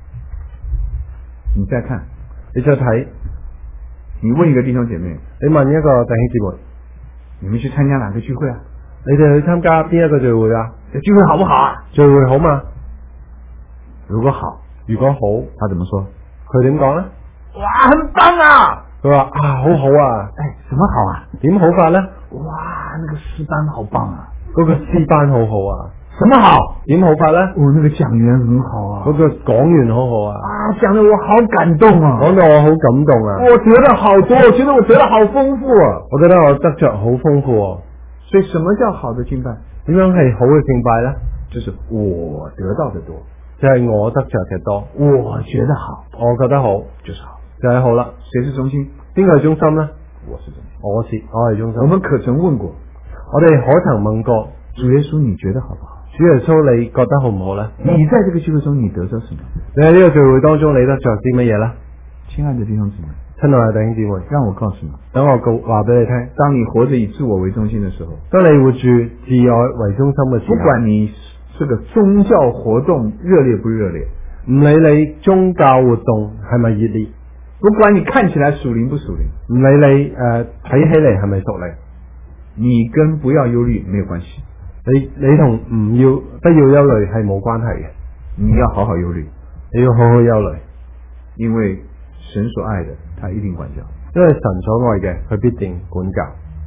你再看， 你再睇， 你問一個弟兄姐妹， 你問一個弟兄姊妹， 你們去參加哪個聚會啊？ 你哋去參加邊一個聚會啊？ 這聚會好不好啊？ 聚會好嘛？ 如果好， 如果好， 他怎麼說？ 佢點講呢？ 哇，很棒啊！ 佢話啊，好好啊。 哎，什麼好啊？ 點好法呢？ 哇，那個詩班好棒啊！ 嗰個詩班好好啊。 什麼好？ 點好法呢？ 哦，那個講員很好啊。 嗰個講員好好啊。 啊，講得我好感動啊！ 講到我好感動啊！ 我得了好多，我覺得我得了好豐富啊！ 我覺得我得着好豐富啊。 所以什麼叫好的敬拜？ 點樣係好嘅敬拜呢？ 就是我得到的多， 就係我得着嘅多。 我覺得好， 我覺得好， 就是好， 就係好啦。 誰是中心？ 邊個係中心呢？ 我是中心。 我是，我係中心。 我們可曾問過？ 我哋可曾問過主耶穌，你覺得好不好？ 主耶穌，你覺得好唔好呢？ 你在這個聚會中，你得着什麼？ 你喺呢個聚會當中，你得着啲乜嘢呢？ 親愛的弟兄姊妹， 親愛嘅弟兄姊妹， 讓我告訴你， 等我告話俾你聽， 當你活着以自我為中心的時候， 當你活住自我為中心嘅時候， 不管你這個宗教活動熱烈不熱烈， 唔理你宗教活動係咪熱烈， 不管你看起來屬靈不屬靈， 唔理你誒睇、呃、起嚟係咪屬靈， 你跟不要憂慮沒有關係。 你你同唔要不要憂慮係冇關係嘅， 你要好好憂慮， 你要好好憂慮， 因為神所愛的，他一定管教。 因為神所愛嘅，佢必定管教。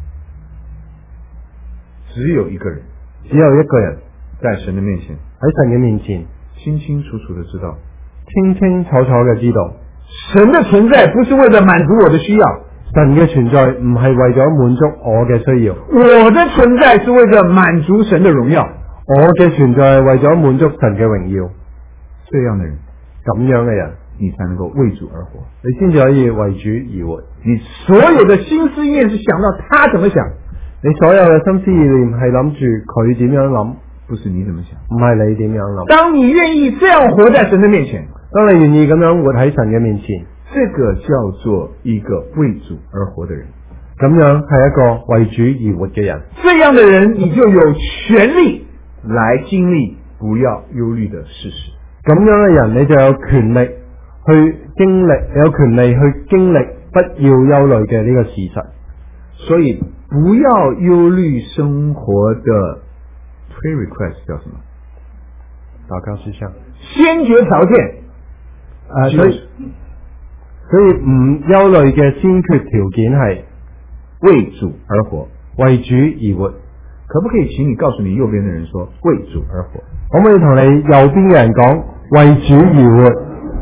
只有一個人， 只有一個人在神的面前， 喺神嘅面前， 清清楚楚的知道， 清清楚楚嘅知道， 神的存在不是為了滿足我的需要。 神嘅存在唔係為咗滿足我嘅需要， 我的存在是為咗滿足神的榮耀。 我嘅存在係為咗滿足神嘅榮耀。 這樣的人， 咁樣嘅人， 你才能夠為主而活， 你先至可以為主而活。 你所有的心思意念是想到他怎麼想， 你所有嘅心思意念係諗住佢點樣諗， 不是你怎麼想， 唔係你點樣諗。 當你願意這樣活在神的面前， 當你願意咁樣活喺神嘅面前， 這個叫做一個為主而活的人。 咁樣係一個為主而活嘅人。 這樣的人，你就有權利來經歷不要憂慮的事實。咁樣嘅人，你就有權力去經歷，有權利去經歷不要憂慮嘅呢個事實。 所以不要憂慮生活的 prerequest 叫什麼？ 禱告事項。 先決條件。 誒，所以所以唔憂慮嘅先決條件係為主而活， 為主而活。 可不可以請你告訴你右邊的人說為主而活？ 可唔可以同你右邊嘅人講為主而活？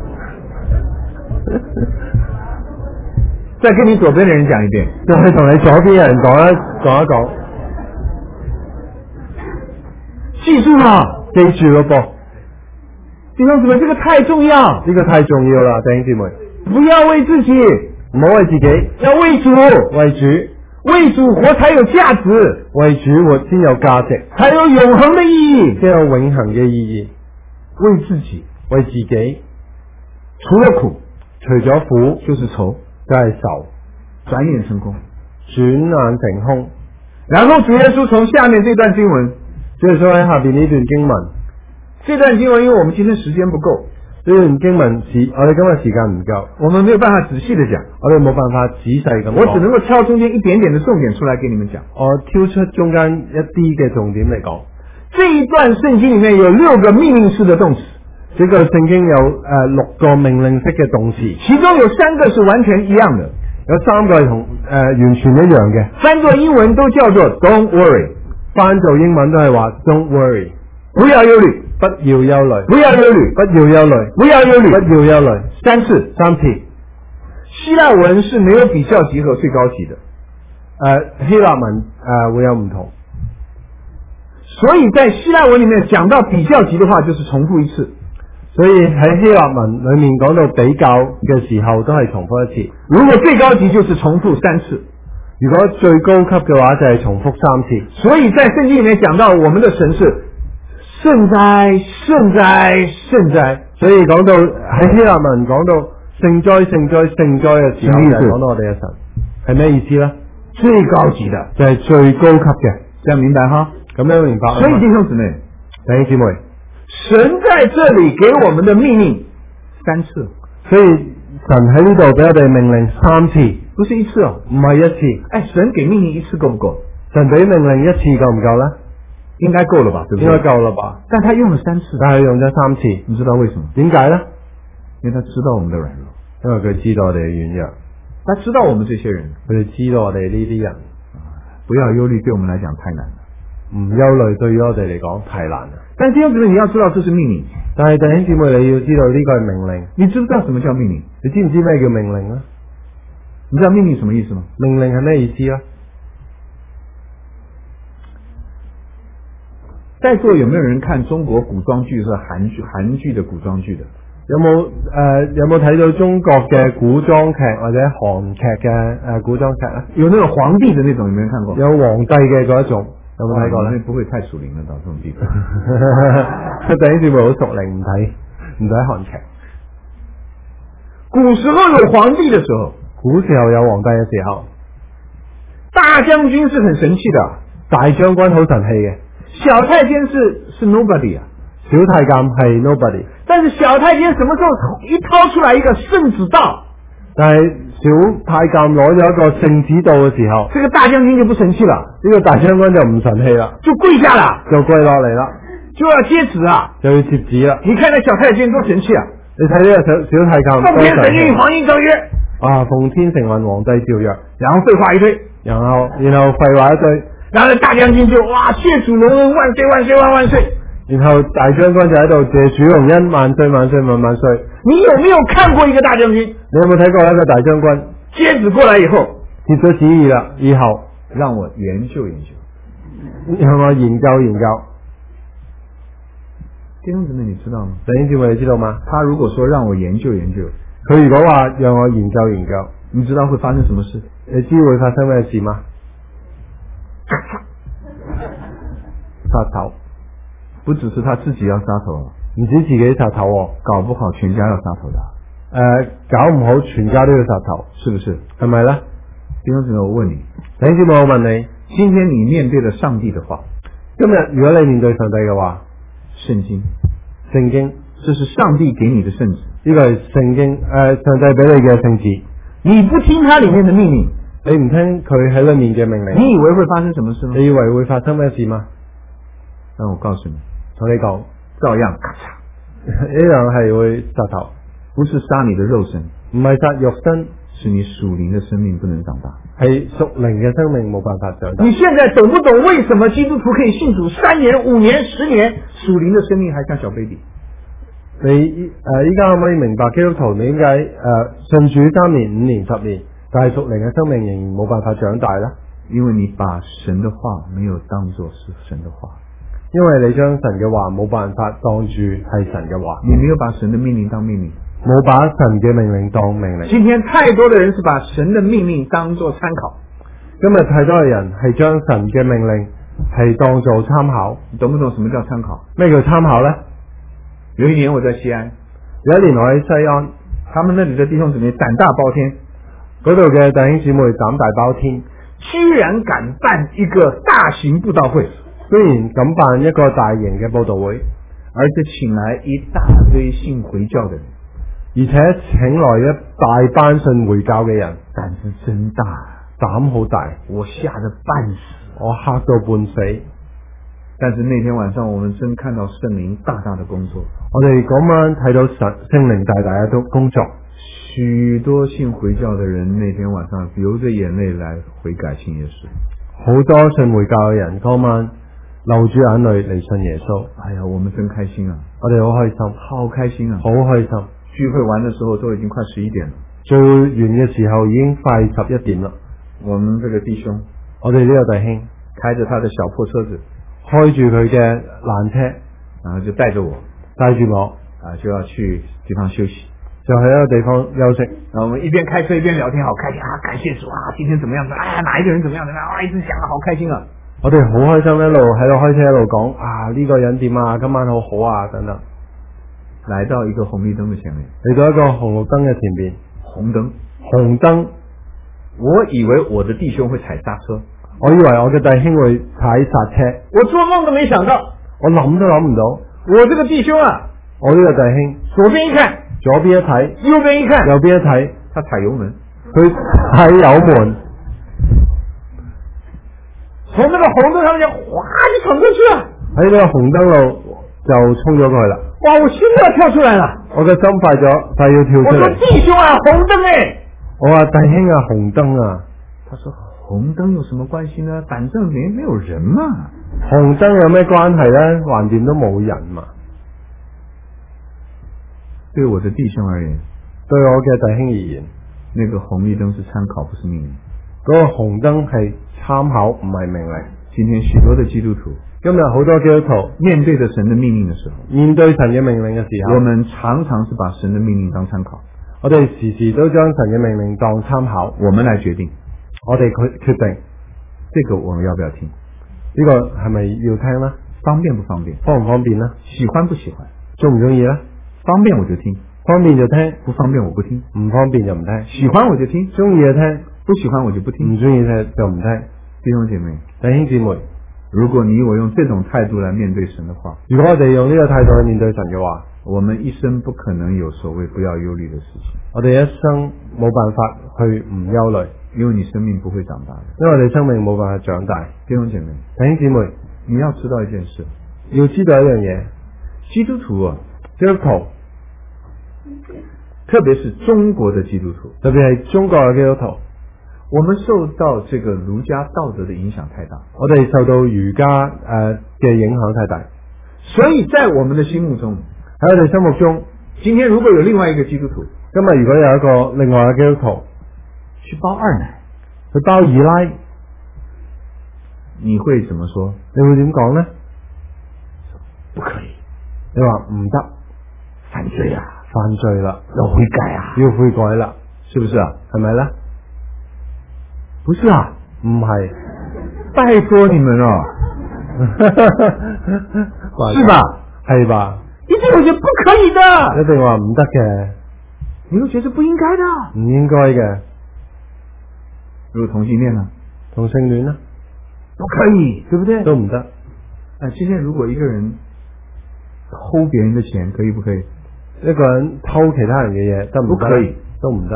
再跟你左邊的人講一遍， 就係同你左邊嘅人講一講一講。 記住啦， 記住咯噃， 弟兄姊妹，這個太重要， 呢個太重要啦，弟兄姊妹， 不要為自己， 唔好為自己， 要為主， 為主。 為主活才有價值， 為主活先有價值， 才有永恆的意義， 先有永恆嘅意義。 為自己， 為自己， 除了苦， 除咗苦就是愁， 就係愁， 轉眼成空， 轉眼成空。 然後主耶穌從下面這段經文， 主耶穌喺下邊呢段經文， 這段經文因為我們今天時間不夠。 呢段經文時，我哋今日時間唔夠， 我們沒有辦法仔細地講， 我哋冇辦法仔細咁講。 我只能夠挑中間一點點的重點出來給你們講。 我挑出中間一啲嘅重點嚟講。 這一段聖經裏面有六個命令式的動詞， 這個聖經有誒、呃、六個命令式嘅動詞， 其中有三個是完全一樣的， 有三個係同誒完全一樣嘅。 翻作英文都叫做 Don't worry， 翻做英文都係話 Don't worry， 不要憂慮。 不要憂慮， 不要憂慮， 不要憂慮， 不要憂慮， 不要憂慮， 三次， 三次。 希臘文是沒有比較級和最高級的， 誒、呃、希臘文誒、呃、會有唔同， 所以在希臘文裏面講到比較級的話，就是重複一次。 所以喺希臘文裏面講到比較嘅時候，都係重複一次。 如果最高級就是重複三次， 如果最高級嘅話就係重複三次。 所以在聖經裏面講到我們的神是聖哉，聖哉，聖哉， 所以講到喺希臘文講到聖哉，聖哉，聖哉嘅時候，就係講到我哋嘅神係咩意思咧？ 最高級的就係最高級嘅， 這樣明白哈？ 咁樣明白。 所以弟兄姊妹， 弟兄姊妹， 神在這裏給我們的命令三次， 所以神喺呢度俾我哋命令三次， 不是一次哦， 唔係一次。 哎，神給命令一次夠唔夠？ 神俾命令一次夠唔夠咧？ 應該夠了吧，對不對？ 應該夠了吧？ 但他用了三次， 但係用咗三次， 你知道為什麼？ 點解呢？ 因為他知道我們的軟弱， 因為佢知道我哋嘅軟弱， 他知道我們這些人， 佢哋知道我哋呢啲人。 不要憂慮，對我們來講太難了。 唔憂慮對於我哋嚟講太難啦。 但弟兄姊妹，你要知道這是命令。 但係弟兄姊妹，你要知道呢個係命令。 你知唔知道什麼叫命令？ 你知唔知咩叫命令呢？ 你知道命令什麼意思嗎？ 命令係咩意思呢？ 在座有沒有人看中國古裝劇和韓劇、韓劇的古裝劇的？ 有冇誒、呃、有冇睇到中國嘅古裝劇或者韓劇嘅誒、呃、古裝劇咧？ 有那種皇帝的那種，有沒有看過？ 有皇帝嘅嗰一種，有冇睇過咧？ 那不會太屬靈了，到這種地步。 弟兄姊妹好屬靈，唔睇唔睇韓劇。 古時候有皇帝的時候， 古時候有皇帝嘅時候， 大將軍是很神氣的， 大將軍好神氣嘅。 小太監是是 nobody 啊， 小太監係 nobody， 但是小太監什麼時候一掏出來一個聖旨道， 但係小太監攞咗一個聖旨道嘅時候， 這個大將軍就不神氣了， 呢個大將軍就唔神氣啦， 就跪下了， 就跪落嚟啦， 就要接旨啊， 就要接旨啦。 你看那小太監多神氣啊！ 你睇呢個小小太監， 奉天承運，皇帝詔曰啊，奉天承運，皇帝詔曰， 然後廢話一堆， 然後然後廢話一堆。 然後大將軍就哇，謝主隆恩，萬歲萬歲萬萬歲。 然後大將軍就喺度謝主隆恩，萬歲萬歲萬萬歲。 你有沒有看過一個大將軍？ 你有冇睇過一個大將軍？ 接旨過來以後， 接咗旨意啦，以後讓我研究研究， 讓我研究研究。 弟兄姊妹，你知道嗎？ 弟兄姊妹，你知道嗎？ 他如果說讓我研究研究， 佢如果話讓我研究研究， 你知道會發生什麼事？ 你知會發生咩事嗎？殺頭， 不只是他自己要殺頭， 唔止自己殺頭喎， 搞不好全家要殺頭的。 誒、呃，搞唔好全家都要殺頭， 是不是？ 係咪咧？ 弟兄姊妹，我問你， 弟兄姊妹，我問你， 今天你面對了上帝的話， 今日如果你面對上帝嘅話， 聖經， 聖經， 這是上帝給你的聖旨， 呢個係聖經誒、呃，上帝俾你嘅聖旨。 你不聽他裡面的命令， 你唔聽佢喺裏面嘅命令， 你以為會發生什麼事嗎？ 你以為會發生咩事嗎？ 但我告訴你， 同你講， 照樣咔嚓， 一樣係會殺頭， 不是殺你的肉身， 唔係殺肉身， 是你屬靈的生命不能長大。 係屬靈嘅生命冇辦法長大。 你現在懂不懂為什麼基督徒可以信主三年、五年、十年，屬靈的生命還像小 baby？ 你誒依家可唔可以明白基督徒點解誒信主三年、五年、十年，但係屬靈嘅生命仍然冇辦法長大呢？ 因為你把神的話沒有當作是神的話， 因為你將神嘅話冇辦法當住係神嘅話， 你沒有把神的命令當命令， 冇把神嘅命令當命令。 今天太多的人是把神的命令當作參考。 今日太多嘅人係將神嘅命令係當做參考。 你懂不懂什麼叫參考？ 咩叫參考呢？ 有一年我在西安， 有一年我喺西安， 他們那裡的弟兄姊妹膽大包天， 嗰度嘅弟兄姊妹膽大包天， 居然敢辦一個大型佈道會， 雖然敢辦一個大型嘅佈道會， 而且請來一大堆信回教的人， 而且請來一大班信回教嘅人， 膽子真大， 膽好大， 我嚇得半死， 我嚇到半死。 但是那天晚上我們真看到聖靈大大的工作， 我哋嗰晚睇到神聖靈大大嘅都工作， 許多信回教的人那天晚上流着眼淚來悔改信耶穌， 好多信回教嘅人嗰晚流住眼淚嚟信耶穌。 哎呀，我們真開心啊！ 我哋好開心， 好開心啊！ 好開心。 聚會完的時候都已經快十一點了， 聚會完嘅時候已經快十一點啦。 我們這個弟兄， 我哋呢個弟兄開着他的小破車子， 開住佢嘅爛車， 然後就帶着我， 帶住我啊，就要去地方休息， 就喺一個地方休息。 然後我們一邊開車一邊聊天，好開心啊！感謝主啊，今天怎麼樣子？哎呀，哪一個人怎麼樣？怎麼樣？啊，一直講啊，好開心啊！ 我哋好開心，一路喺度開車一路講啊，呢個人點啊，今晚好好啊，等等。 來到一個紅綠燈的前面， 嚟到一個紅綠燈嘅前邊， 紅燈， 紅燈。 我以為我的弟兄會踩剎車， 我以為我嘅弟兄會踩剎車， 我做夢都沒想到， 我諗都諗唔到， 我這個弟兄啊， 我呢個弟兄左邊一看， 左邊一睇， 右邊一看， 右邊一睇， 他踩油門， 佢踩油門， 從那個紅燈上面嘩就闖過去了， 喺呢個紅燈路就衝咗過去啦。 哇！我心都要跳出來了， 我嘅心快咗，快要跳出嚟。 我說弟兄啊，紅燈誒！ 我話弟兄啊，紅燈啊。 他說紅燈有什麼關係呢？反正沒沒有人嘛。 紅燈有咩關係呢？橫掂都冇人嘛。 對我的弟兄而言， 對我嘅弟兄而言， 那個紅綠燈是參考，不是命令。 嗰個紅燈係參考，唔係命令。 今天許多的基督徒， 今日好多基督徒面對着神的命令的時候， 面對神嘅命令嘅時候， 我們常常是把神的命令當參考。 我哋時時都將神嘅命令當參考。 我們來決定， 我哋決決定， 這個我們要不要聽？ 呢個係咪要聽呢？ 方便不方便？ 方唔方便呢？ 喜歡不喜歡？ 中唔中意呢？ 方便我就聽， 方便就聽， 不方便我不聽。 唔方便就唔聽。 喜歡我就聽， 中意就聽， 不喜歡我就不聽。 唔中意聽就唔聽。 弟兄姐妹， 弟兄姊妹， 如果你我用這種態度來面對神的話， 如果我哋用呢個態度去面對神嘅話， 我們一生不可能有所謂不要憂慮的事情。 我哋一生冇辦法去唔憂慮， 因為你生命不會長大的， 因為我哋生命冇辦法長大。 弟兄姐妹， 弟兄姊妹， 你要知道一件事， 要知道一樣嘢， 基督徒啊， 基督徒， 特別是中國的基督徒， 特別係中國嘅基督徒， 我們受到這個儒家道德的影響太大， 我哋受到儒家誒嘅影響太大， 所以在我們的心目中， 喺我哋心目中， 今天如果有另外一個基督徒， 今日如果有一個另外嘅基督徒去包二奶， 去包二奶， 你會怎麼說？ 你會點講呢？ 不可以， 你話唔得， 犯罪啊， 犯罪啦， 要悔改啊， 要悔改啦， 是不是啊？ 係咪呢？ 不是啊， 唔係， 拜託你們哦，是吧？ 係吧？ 一定有些不可以的， 一定話唔得嘅， 你會覺得不應該的， 唔應該嘅。 如果同性戀呢？ 同性戀呢？ 不可以，對不對？ 都唔得。 啊，今天如果一個人偷別人的錢，可以不可以？ 一個人偷其他人嘅嘢得唔得？ 不可以， 都唔得。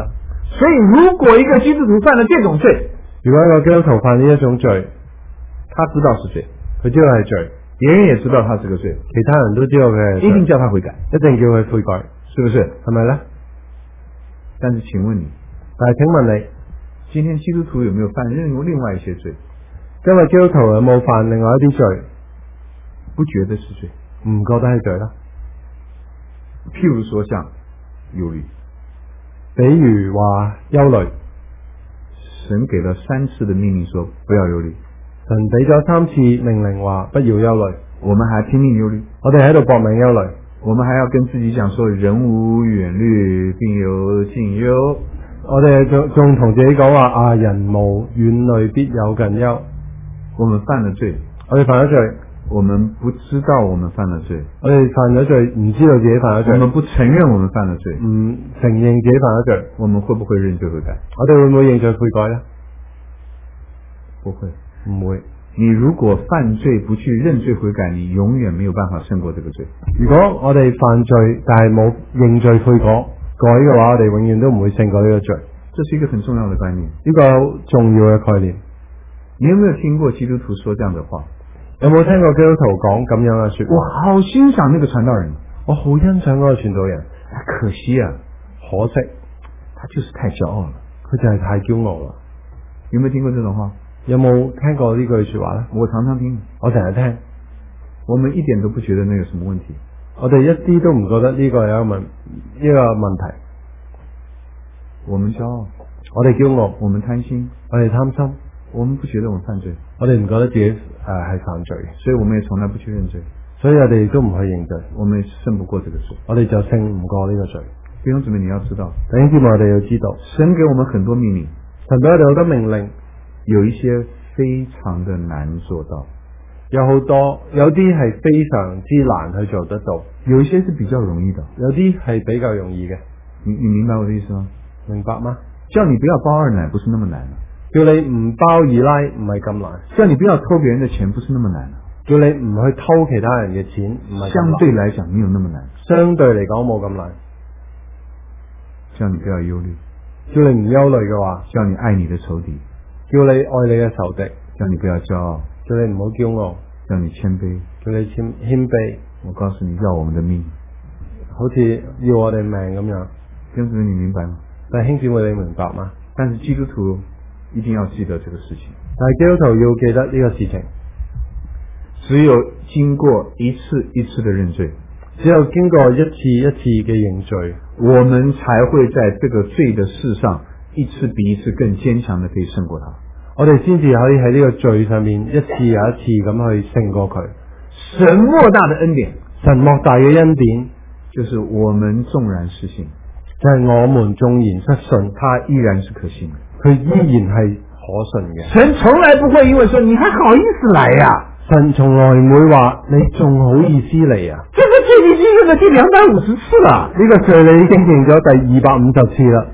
所以如果一个基督徒犯了这种罪， 如果一個基督徒犯呢一種罪， 他知道是罪， 佢知道係罪， 別人也知道他是個罪， 其他人都知道佢係罪， 一定叫他悔改， 一定叫佢悔改， 是不是？ 係咪呢？ 但是請問你， 但係請問你， 今天基督徒有沒有犯任另外一些罪？ 今日基督徒有冇犯另外一啲罪？ 不覺得是罪， 唔覺得係罪啦。 譬如說像憂慮， 比如話憂慮， 神給了三次的命令說不要憂慮， 神俾咗三次命令話不要憂慮， 我們還拼命憂慮， 我哋喺度搏命憂慮， 我們還要跟自己講說人無遠慮，必有近憂， 我哋仲仲同自己講話啊，人無遠慮，必有近憂。 我們犯了罪， 我哋犯咗罪， 我們不知道我們犯了罪， 我哋犯咗罪，唔知道自己犯咗罪， 我們不承認我們犯了罪， 唔承認自己犯咗罪， 我們會不會認罪悔改？ 我哋會唔會認罪悔改呢？ 不會， 唔會。 你如果犯罪不去認罪悔改，你永遠沒有辦法勝過這個罪。 如果我哋犯罪但係冇認罪悔改改嘅話，我哋永遠都唔會勝過呢個罪。 這是一個很重要的觀念， 呢個好重要嘅概念。 你有沒有聽過基督徒說這樣的話？ 有冇聽過基督徒講咁樣嘅說話？ 我好欣賞那個傳道人， 我好欣賞嗰個傳道人， 可惜啊， 可惜他就是太驕傲了， 佢就係太驕傲啦。 有沒有聽過這種話？ 有冇聽過呢句說話呢？ 我常常聽， 我成日聽。 我們一點都不覺得那有什麼問題， 我哋一啲都唔覺得呢個有一個問呢、這個問題。 我們驕傲， 我哋驕傲， 我們貪心， 我哋貪心， 我們不覺得我們犯罪， 我哋唔覺得自己誒係、呃、犯罪， 所以我們也從來不去認罪， 所以我哋都唔去認罪， 我們勝不過這個罪， 我哋就勝唔過呢個罪。 弟兄姊妹，你要知道， 弟兄姊妹，我哋要知道， 神給我們很多命令， 神俾我哋好多命令， 有一些非常的難做到， 有好多有啲係非常之難去做得到， 有一些是比較容易的， 有啲係比較容易嘅。 你你明白我的意思嗎？ 明白嗎？ 叫你不要包二奶不是那麼難， 叫你唔包二奶唔係咁難， 叫你不要偷別人的錢不是那麼難， 叫你唔去偷其他人嘅錢唔係咁難， 相對來講沒有那麼難， 相對嚟講冇咁難。 叫你不要憂慮， 叫你唔憂慮嘅話， 叫你愛你的仇敵， 叫你愛你嘅仇敵， 叫你不要驕傲， 叫你唔好驕傲， 叫你謙卑， 叫你謙謙卑。 我告訴你，要我們的命， 好似要我哋命咁樣。 弟兄姊妹，你明白嗎？ 但係兄姊妹，你明白嗎？ 但是基督徒一定要記得這個事情。 但係基督徒要記得呢個事情， 只有經過一次一次的認罪， 只有經過一次一次嘅認罪， 我們才會在這個罪的事上一次比一次更堅強的可以勝過他。 我哋先至可以喺呢個罪上面一次又一次咁去勝過佢。 神莫大的恩典， 神莫大嘅恩典， 就是我們縱然失信， 就係我們縱然失信， 他依然是可信的， 佢依然係可信嘅。 神從來不會因為說你還好意思來呀、啊， 神從來唔會話你仲好意思嚟啊！ 這個罪已經用咗第兩百五十次啦， 呢個罪你已經認咗第二百五十次啦。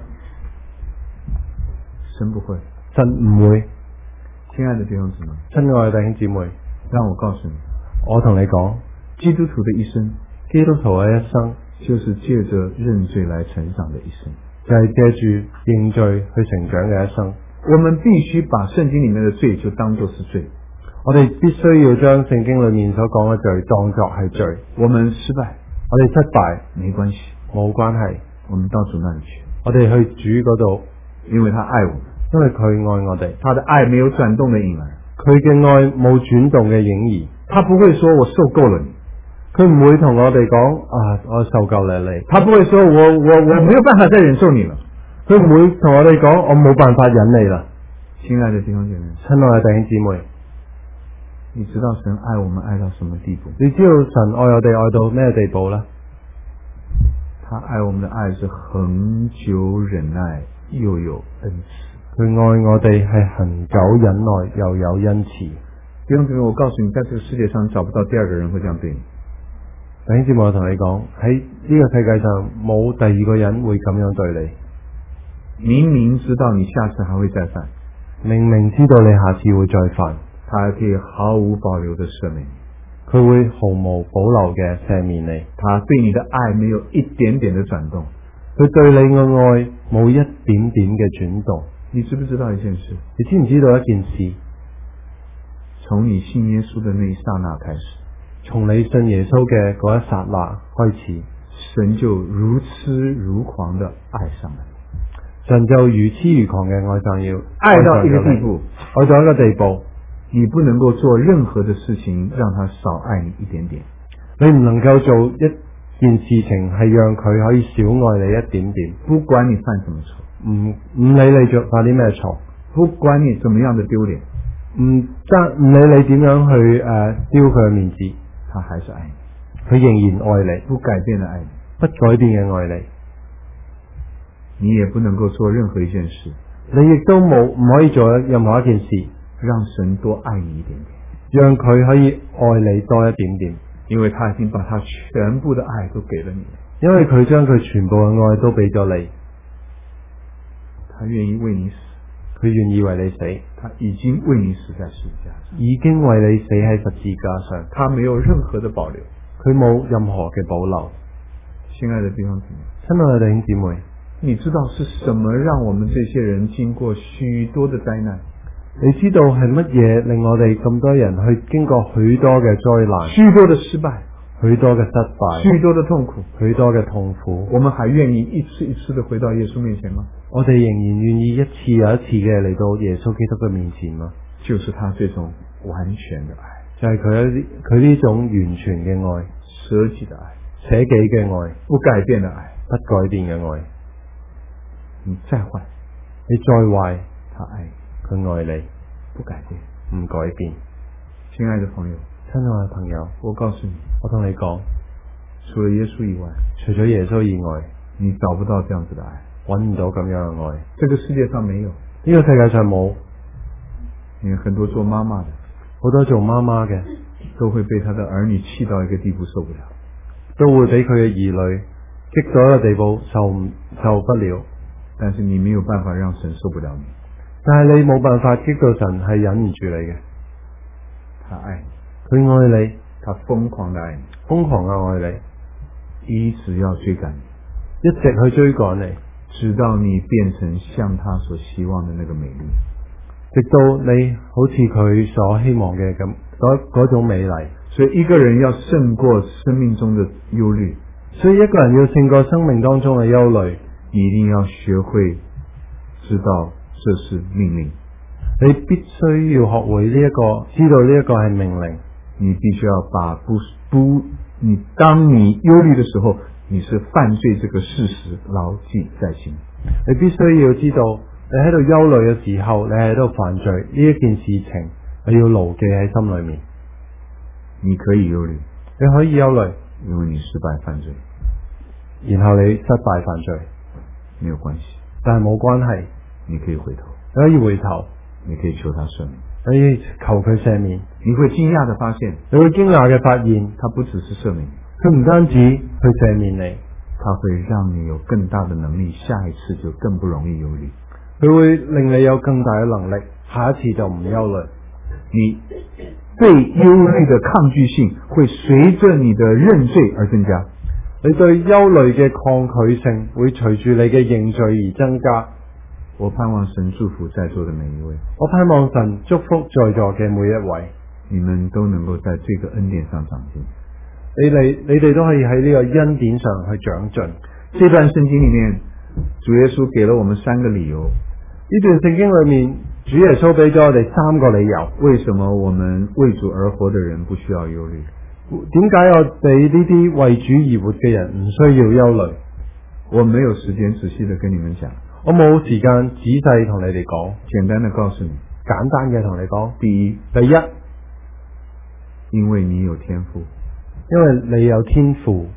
神不會， 神唔會。 親愛的弟兄姊妹， 親愛的弟兄姊妹， 讓我告訴你， 我同你講， 基督徒的一生， 基督徒嘅一生就是借着認罪來成長的一生， 就係借住認罪去成長嘅一生。 我們必須把聖經裏面的罪就當作是罪， 我哋必須要將聖經裏面所講嘅罪當作係罪。 我們失敗， 我哋失敗沒關係， 冇關係， 我們到主那裏去， 我哋去主嗰度， 因為他愛我們， 因為佢愛我哋， 他的愛沒有轉動的影兒， 佢嘅愛冇轉動嘅影兒， 他不會說我受夠了你， 佢唔會同我哋講啊，我受夠啦你， 他不會說我我我沒有辦法再忍受你了， 佢唔會同我哋講我冇辦法忍你啦。 親愛的弟兄姐妹， 親愛的弟兄姊妹， 你知道神愛我們愛到什麼地步？ 你知道神愛我哋愛到咩地步呢？ 他愛我們的愛是恆久忍耐，又有恩慈。 佢愛我哋係恆久忍耐，又有恩慈。 弟兄姊妹，我告訴你，在這個世界上找不到第二個人會這樣對你。 弟兄姊妹，我同你講，喺呢個世界上冇第二個人會咁樣對你。 明明知道你下次還會再犯， 明明知道你下次會再犯， 他還可以毫無保留的赦免你， 佢會毫無保留嘅赦免你， 他對你的愛沒有一點點的轉動， 佢對你嘅愛冇一點點嘅轉動。 你知不知道一件事？ 你知唔知道一件事？ 從你信耶穌的那一剎那開始， 從你信耶穌嘅嗰一剎那開始， 神就如痴如狂的愛上了你。 神就如痴如狂嘅愛上要愛到一個地步， 愛到一個地步， 你不能夠做任何的事情讓他少愛你一點點。 你唔能夠做一件事情係讓佢可以少愛你一點點， 不管你犯什麼錯， 唔唔理你做犯啲咩錯， 不管你怎麼樣的丟臉， 唔爭唔理你點樣去誒丟佢嘅面子， 他還是愛你， 佢仍然愛你， 不改變的愛你， 不改變嘅愛你。 你也不能夠做任何一件事， 你亦都冇唔可以做任何一件事， 讓神多愛你一點點， 讓佢可以愛你多一點點， 因為他已經把他全部的愛都給了你， 因為佢將佢全部嘅愛都俾咗你， 他願意為你死， 佢願意為你死， 他已經為你死在十字架上， 已經為你死喺十字架上， 他沒有任何的保留， 佢冇任何嘅保留。 親愛的弟兄姊妹， 親愛嘅弟兄姊妹， 你知道是什麼讓我們這些人經過許多的災難？ 你知道係乜嘢令我哋咁多人去經過許多嘅災難、 許多的失敗、 許多嘅失敗、 許多的痛苦、 許多嘅痛苦， 我們還願意一次一次的回到耶穌面前嗎？ 我哋仍然願意一次又一次嘅嚟到耶穌基督嘅面前嗎？ 就是他這種完全的愛， 就係佢一佢呢種完全嘅愛、 捨己的愛、 捨己嘅愛、 不改變的愛、 不改變嘅愛。 你再壞， 你再壞， 他愛你， 佢愛你， 不改變， 唔改變。 親愛的朋友， 親愛嘅朋友， 我告訴你， 我同你講， 除了耶穌以外， 除咗耶穌以外， 你找不到這樣子的愛， 揾唔到咁樣嘅愛。 這個世界上沒有， 呢個世界上冇。 因為很多做媽媽的， 好多做媽媽嘅都會被他的兒女氣到一個地步受不了， 都會俾佢嘅兒女激到一個地步受唔受不了。 但是你沒有辦法讓神受不了你， 但係你冇辦法激到神係忍唔住你嘅。 他愛你，佢愛你， 他瘋狂的愛你， 瘋狂嘅愛你， 一直要追趕你， 一直去追趕你， 直到你變成像他所希望的那個美麗， 直到你好似佢所希望嘅咁嗰嗰種美麗。 所以一個人要勝過生命中的憂慮， 所以一個人要勝過生命當中嘅憂慮， 你一定要學會知道這是命令， 你必須要學會呢一個，知道呢一個係命令。 你必須要把不不，你當你憂慮的時候，你是犯罪這個事實牢記在心。 你必須要知道，你喺度憂慮嘅時候，你喺度犯罪呢一件事情，你要牢記喺心裏面。 你可以憂慮， 你可以憂慮， 因為你失敗犯罪， 然後你失敗犯罪， 沒有關係， 但係冇關係， 你可以回頭， 你可以回頭， 你可以求他赦免， 你可以求佢赦免。 你會驚訝的發現， 你會驚訝嘅發現， 他不只是赦免， 佢唔單止去赦免你， 他會讓你有更大的能力，下一次就更不容易憂慮。 佢會令你有更大嘅能力，下一次就唔憂慮。 你對憂慮的抗拒性會隨着你的認罪而增加， 你對憂慮嘅抗拒性會隨住你嘅認罪而增加。 我盼望神祝福在座的每一位， 我盼望神祝福在座嘅每一位， 你們都能夠在這個恩典上長進。 你哋你哋都可以喺呢個恩典上去長進。 這段聖經裏面，主耶穌給了我們三個理由。 呢段聖經裏面，主耶穌俾咗我哋三個理由， 為什麼我們為主而活的人不需要憂慮？ 點解我哋呢啲為主而活嘅人唔需要憂慮？ 我沒有時間仔細的跟你們講， 我冇時間仔細同你哋講， 簡單的告訴你， 簡單嘅同你講。 第一， 第一， 因為你有天賦， 因為你有天賦。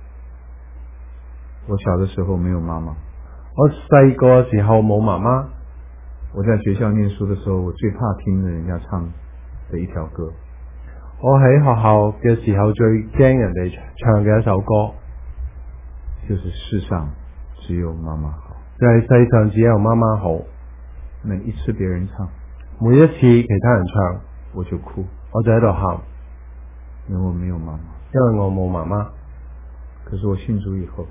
我小的時候沒有媽媽， 我細個嘅時候冇媽媽。 我在學校念書的時候，我最怕聽人家唱的一條歌。 我喺學校嘅時候最驚人哋唱嘅一首歌， 就是世上只有媽媽好， 就係世上只有媽媽好。 每一次別人唱， 每一次其他人唱， 我就哭， 我就喺度喊， 因為我沒有媽媽。 因為我冇媽媽。 可是我信主以後，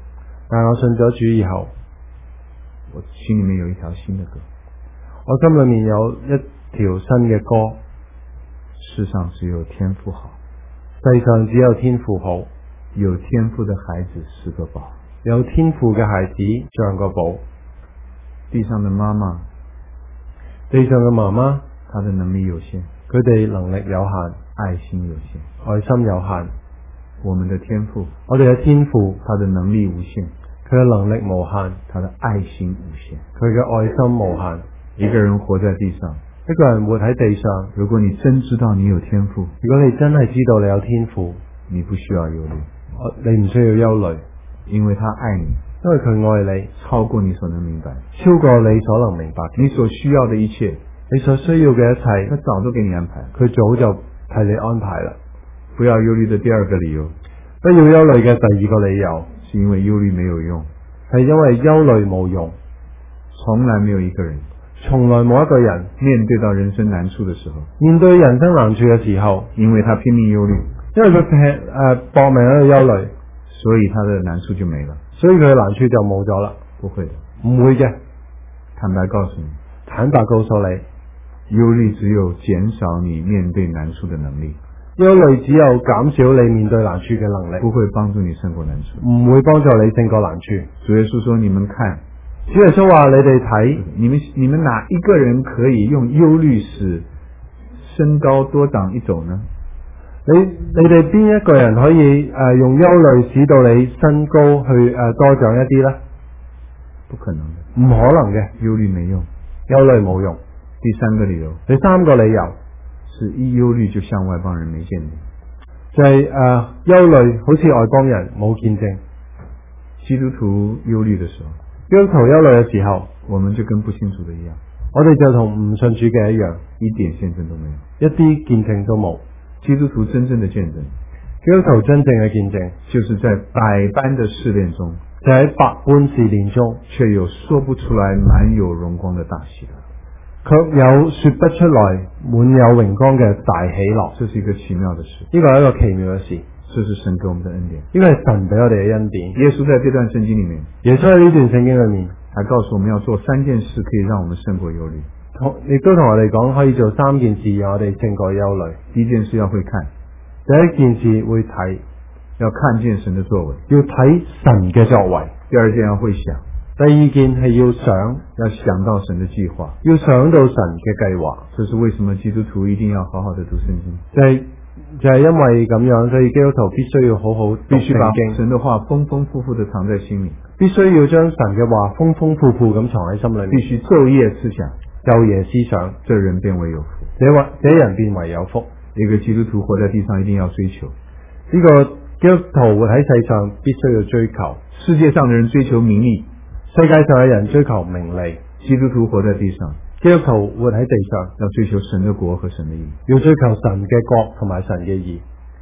但我信咗主以後， 我心裏面有一條新的歌， 我心裏面有一條新嘅歌。 世上只有天父好， 世上只有天父好， 有天父的孩子是個寶， 有天父嘅孩子像個寶。 地上的媽媽， 地上嘅媽媽， 她的能力有限， 佢哋能力有限， 愛心有限， 愛心有限。 我們的天父， 我哋嘅天父， 他的能力無限， 佢嘅能力無限， 他的愛心無限， 佢嘅愛心無限。 一個人活在地上， 一個人活喺地上， 如果你真知道你有天父， 如果你真係知道你有天父， 你不需要憂慮， 你唔需要憂慮， 因為他愛你， 因為佢愛你， 超過你所能明白， 超過你所能明白， 你所需要的一切， 你所需要嘅一切， 他早都給你安排， 佢早就替你安排啦。 不要憂慮的第二個理由， 不要憂慮嘅第二個理由， 是因為憂慮沒有用， 係因為憂慮冇用， 從來沒有一個人， 從來冇一個人面對到人生難處的時候， 面對人生難處嘅時候， 因為他拼命憂慮， 因為佢拼誒搏命喺度憂慮， 所以他的難處就沒了， 所以佢嘅難處就冇咗啦。 不會的， 唔會嘅， 坦白告訴你， 坦白告訴你， 憂慮只有減少你面對難處的能力， 憂慮只有減少你面對難處嘅能力， 不會幫助你勝過難處， 唔會幫助你勝過難處。 主耶穌說：你們看， 主耶穌話：你哋睇， 你們你們哪一個人可以用憂慮使身高多長一肘呢？ 你你哋邊一個人可以誒、呃、用憂慮使到你身高去誒、呃、多長一啲呢？ 不可能的， 唔可能嘅， 憂慮沒用， 憂慮冇用。 第三個理由， 第三個理由是一憂慮就像外邦人沒見證， 就係誒憂慮好似外邦人冇見證。 基督徒憂慮的時候， 基督徒憂慮嘅時候， 我們就跟不信主的一樣， 我哋就同唔信主嘅一樣， 一點見證都沒有， 一啲見證都冇。 基督徒真正的見證， 基督徒真正嘅見證， 就是在百般的試煉中， 就喺百般試煉中， 卻有說不出來滿有榮光的大喜樂， 卻有說不出來滿有榮光嘅大喜樂。 這是一個奇妙的事， 呢個係一個奇妙嘅事， 這是神給我們的恩典， 呢個係神俾我哋嘅恩典。 耶穌在這段聖經裏面， 耶穌喺呢段聖經裏面， 還告訴我們要做三件事，可以讓我們勝過憂慮。 亦都同我哋講可以做三件事，讓我哋勝過憂慮。 第一件事要會看， 第一件事會睇， 要看見神的作為， 要睇神嘅作為。 第二件要會想， 第二件係要想， 要想到神的計劃， 要想到神嘅計劃。 這是為什麼基督徒一定要好好的讀聖經， 就係、是、就係、是、因為咁樣，所以基督徒必須要好好讀必須把聖經， 神的話豐豐富富的藏在心裏， 必須要將神嘅話豐豐富富咁藏喺心裏面， 必須晝夜思想， 晝夜思想， 這人變為有福。 這或這人變為有福。 一個基督徒活在地上一定要追求， 呢、這個基督徒活喺世上必須要追求。 世界上的人追求名利， 世界上嘅人追求名利， 基督徒活在地上， 基督徒活喺地上要追求神的國和神的義， 要追求神嘅國同埋神嘅義。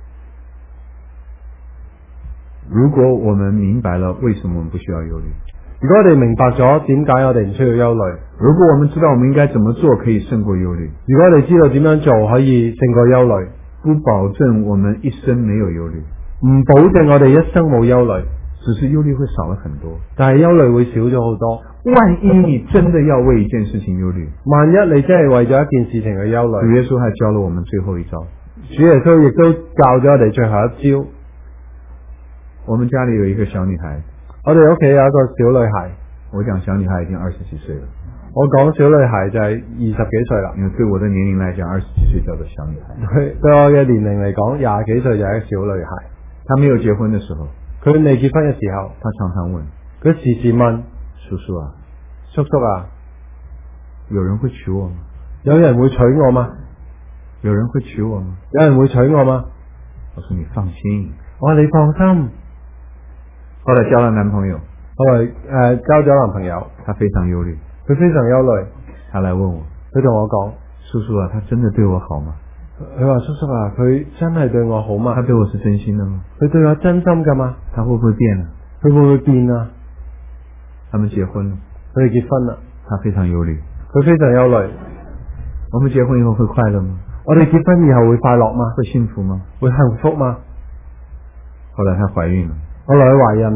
如果我們明白了為什麼我們不需要憂慮， 如果我哋明白咗點解我哋唔需要憂慮， 如果我們知道我們應該怎麼做可以勝過憂慮， 如果我哋知道點樣做可以勝過憂慮， 不保證我們一生沒有憂慮， 唔保證我哋一生冇憂慮， 只是憂慮會少了很多。 但係憂慮會少咗好多。 萬一你真的要為一件事情憂慮， 萬一你真係為咗一件事情去憂慮， 主耶穌還教了我們最後一招， 主耶穌亦都教咗我哋最後一招。 我們家裏有一個小女孩， 我哋屋企有一個小女孩， 我講小女孩已經二十幾歲了， 我講小女孩就係二十幾歲啦。 因為對我的年齡來講，二十幾歲叫做小女孩。 對對我嘅年齡嚟講，廿幾歲就係一個小女孩。 她沒有結婚的時候， 佢未結婚嘅時候， 她常常問， 佢時時問叔叔啊， 叔叔啊， 有人會娶我嗎？ 有人會娶我嗎？ 有人會娶我嗎？ 有人會娶我嗎？ 我說你放心， 我話你放心。 後來交了男朋友， 後來誒、呃、交咗男朋友， 她非常憂慮， 佢非常憂慮， 她來問我， 佢同我講， 叔叔啊，他真的對我好嗎？ 佢話叔叔啊，佢真係對我好嗎？ 他對我是真心的嗎？ 佢對我真心噶嘛？ 他會不會變啊？ 佢會唔會變啊？ 他們結婚了， 佢哋結婚啦， 他非常憂慮， 佢非常憂慮。 我們結婚以後會快樂嗎？ 我哋結婚以後會快樂嗎？ 會幸福嗎？ 會幸福嗎？ 後來她懷孕了， 後來佢懷孕啦，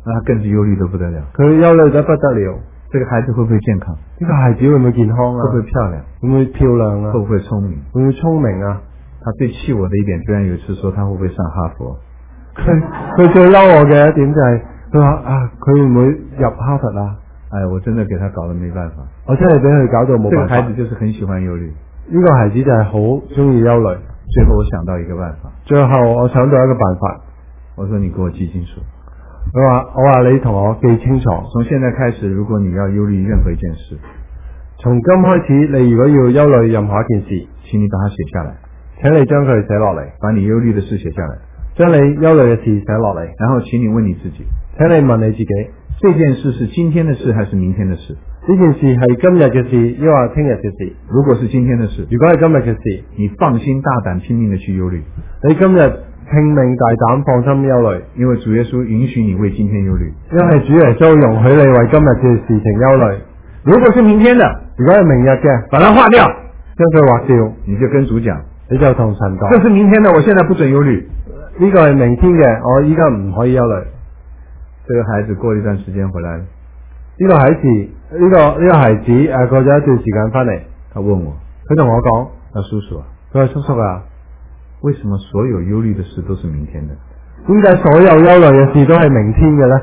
那他更是忧虑得不得了。 佢憂慮得不得了。 这个孩子会不会健康？ 呢個孩子會唔會健康啊？ 会不会漂亮？ 會唔會漂亮啊？ 会不会聪明？ 會唔會聰明啊？ 他最气我的一點，居然有一次說他會不會上哈佛？ 佢佢最嬲我嘅一點就係佢話啊，佢會唔會入哈佛啊？ 哎，我真的給他搞得沒辦法。 我真係俾佢搞到冇辦法。 這個孩子就是很喜歡憂慮。 呢個孩子就係好中意憂慮。 最後我想到一個辦法。 最後我想到一個辦法。 我說你給我記清楚。 佢話我話你同我記清楚。 從現在開始，如果你要憂慮任何一件事， 從今開始，你如果要憂慮任何一件事， 請你把它寫下來。 請你將佢寫落嚟， 把你憂慮的事寫下來， 將你憂慮嘅事寫落嚟， 然後請你問你自己， 請你問你自己， 這件事是今天的事還是明天的事？ 呢件事係今日嘅事，抑或聽日嘅事？ 如果是今天的事， 如果係今日嘅事， 你放心大膽拼命的去憂慮， 你今日拼命大膽放心憂慮， 因為主耶穌允許你為今天憂慮， 因為主耶穌容許你為今日嘅事情憂慮。 如果是明天的， 如果係明日嘅， 把它劃掉， 將佢劃掉， 你就跟主講。 你就同神講， 這是明天的，我現在不准憂慮。 呢個係明天嘅，我依家唔可以憂慮。 這個孩子過了一段時間回來了， 呢個孩子呢、這個呢、這個孩子誒、啊、過咗一段時間翻嚟， 他問我， 佢同我講， 阿叔叔啊， 佢話叔叔啊， 為什麼所有憂慮的事都是明天的？ 點解所有憂慮嘅事都係明天嘅呢？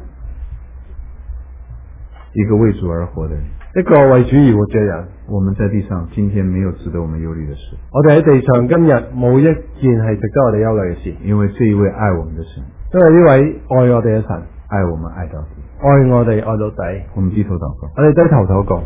一個為主而活的人， 一個為主而活嘅人， 我們在地上今天沒有值得我們憂慮的事。 我哋喺地上今日冇一件係值得我哋憂慮嘅事， 因為這一位愛我們的神， 因為呢位愛我哋嘅神， 愛我們愛到底， 愛我哋愛到底。 我們低頭禱告， 我哋低頭禱告。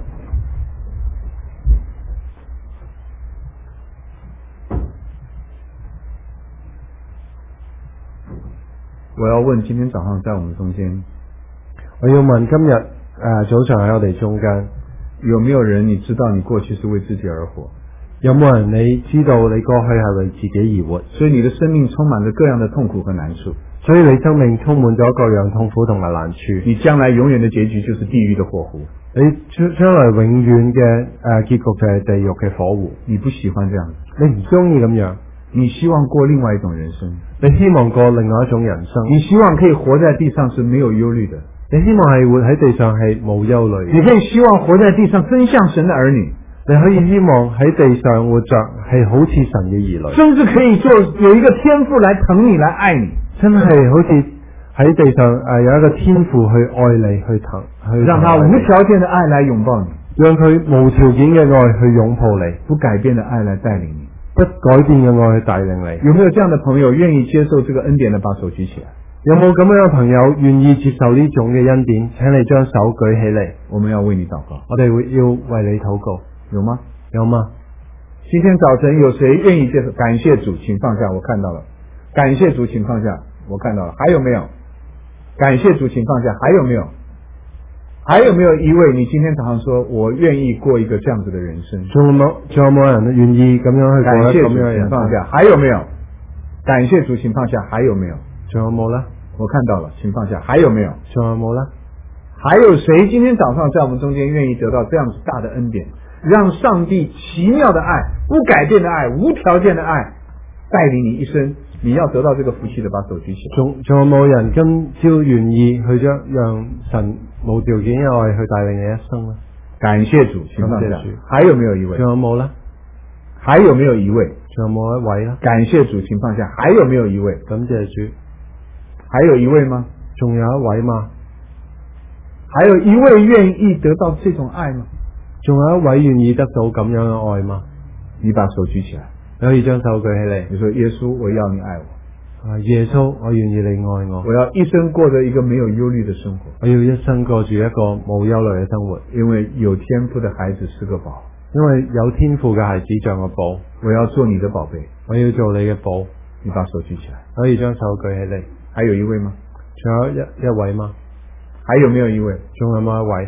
我要問今天早上在我們中間， 我要問今日誒、呃、早上喺我哋中間， 有沒有人你知道你過去是為自己而活？ 有冇人你知道你過去係為自己而活？ 所以你的生命充滿着各樣的痛苦和難處， 所以你生命充滿咗各樣痛苦同埋難處。 你將來永遠的結局就是地獄的火湖， 你將將來永遠嘅誒結局就係地獄嘅火湖。 你不喜歡這樣， 你唔中意咁樣， 你希望過另外一種人生， 你希望過另外一種人生， 你希望可以活在地上是沒有憂慮的， 你希望係活喺地上係冇憂慮， 你可以希望活在地上真像神的兒女， 你可以希望喺地上活着係好似神嘅兒女， 甚至可以做有一個天父來疼你來愛你， 真係好似喺地上誒、呃、有一個天父去愛你去疼，去讓他無條件的愛來擁抱你， 讓佢無條件嘅愛去擁抱你， 不改變的愛來帶領你， 不改變嘅愛去帶領你。 有沒有這樣的朋友願意接受這個恩典的？把手舉起來。 有冇咁樣嘅朋友願意接受呢種嘅恩典？請你將手舉起嚟， 我們要為你禱告。 我哋會要為你禱告。 有嗎？ 有嗎？ 今天早晨有誰願意接受？感謝主，請放下，我看到了。感謝主，請放下，我看到了。還有沒有？感謝主，請放下，還有沒有？還有沒有一位你今天早上說我願意過一個這樣子的人生？ 仲有冇仲有冇人願意咁樣去過一個咁樣嘅人生？感謝主，請放下， 還有沒有？感謝主，請放下，還有沒有？ 仲有冇呢？ 我看到了，請放下，還有沒有？ 仲有冇呢？ 還有誰今天早上在我們中間願意得到這樣子大的恩典，讓上帝奇妙的愛、不改變的愛、無條件的愛帶領你一生？你要得到這個福氣的，把手舉起來。仲仲有冇人今朝願意去將讓神無條件嘅愛去帶領你一生呢？ 感謝主，請放下。還有沒有一位？ 仲有冇呢？ 還有沒有一位？ 仲有冇一位呢？ 感謝主，請放下。還有沒有一位？ 感謝主。 還有一位嗎？ 仲有一位嗎？ 還有一位願意得到這種愛嗎？ 仲有一位願意得到咁樣嘅愛嗎？ 你把手舉起來， 你可以將手舉起嚟。 你說耶穌，我要你愛我。 啊，耶穌，我願意你愛我。 我要一生過着一個沒有憂慮的生活。 我要一生過住一個冇憂慮嘅生活。 因為有天賦的孩子是個寶。 因為有天賦嘅孩子像個寶。 我要做你的寶貝。 我要做你嘅寶。 你把手舉起來， 可以將手舉起嚟。 還有一位嗎？ 仲有一一位嗎？ 還有沒有一位？ 仲有冇一位？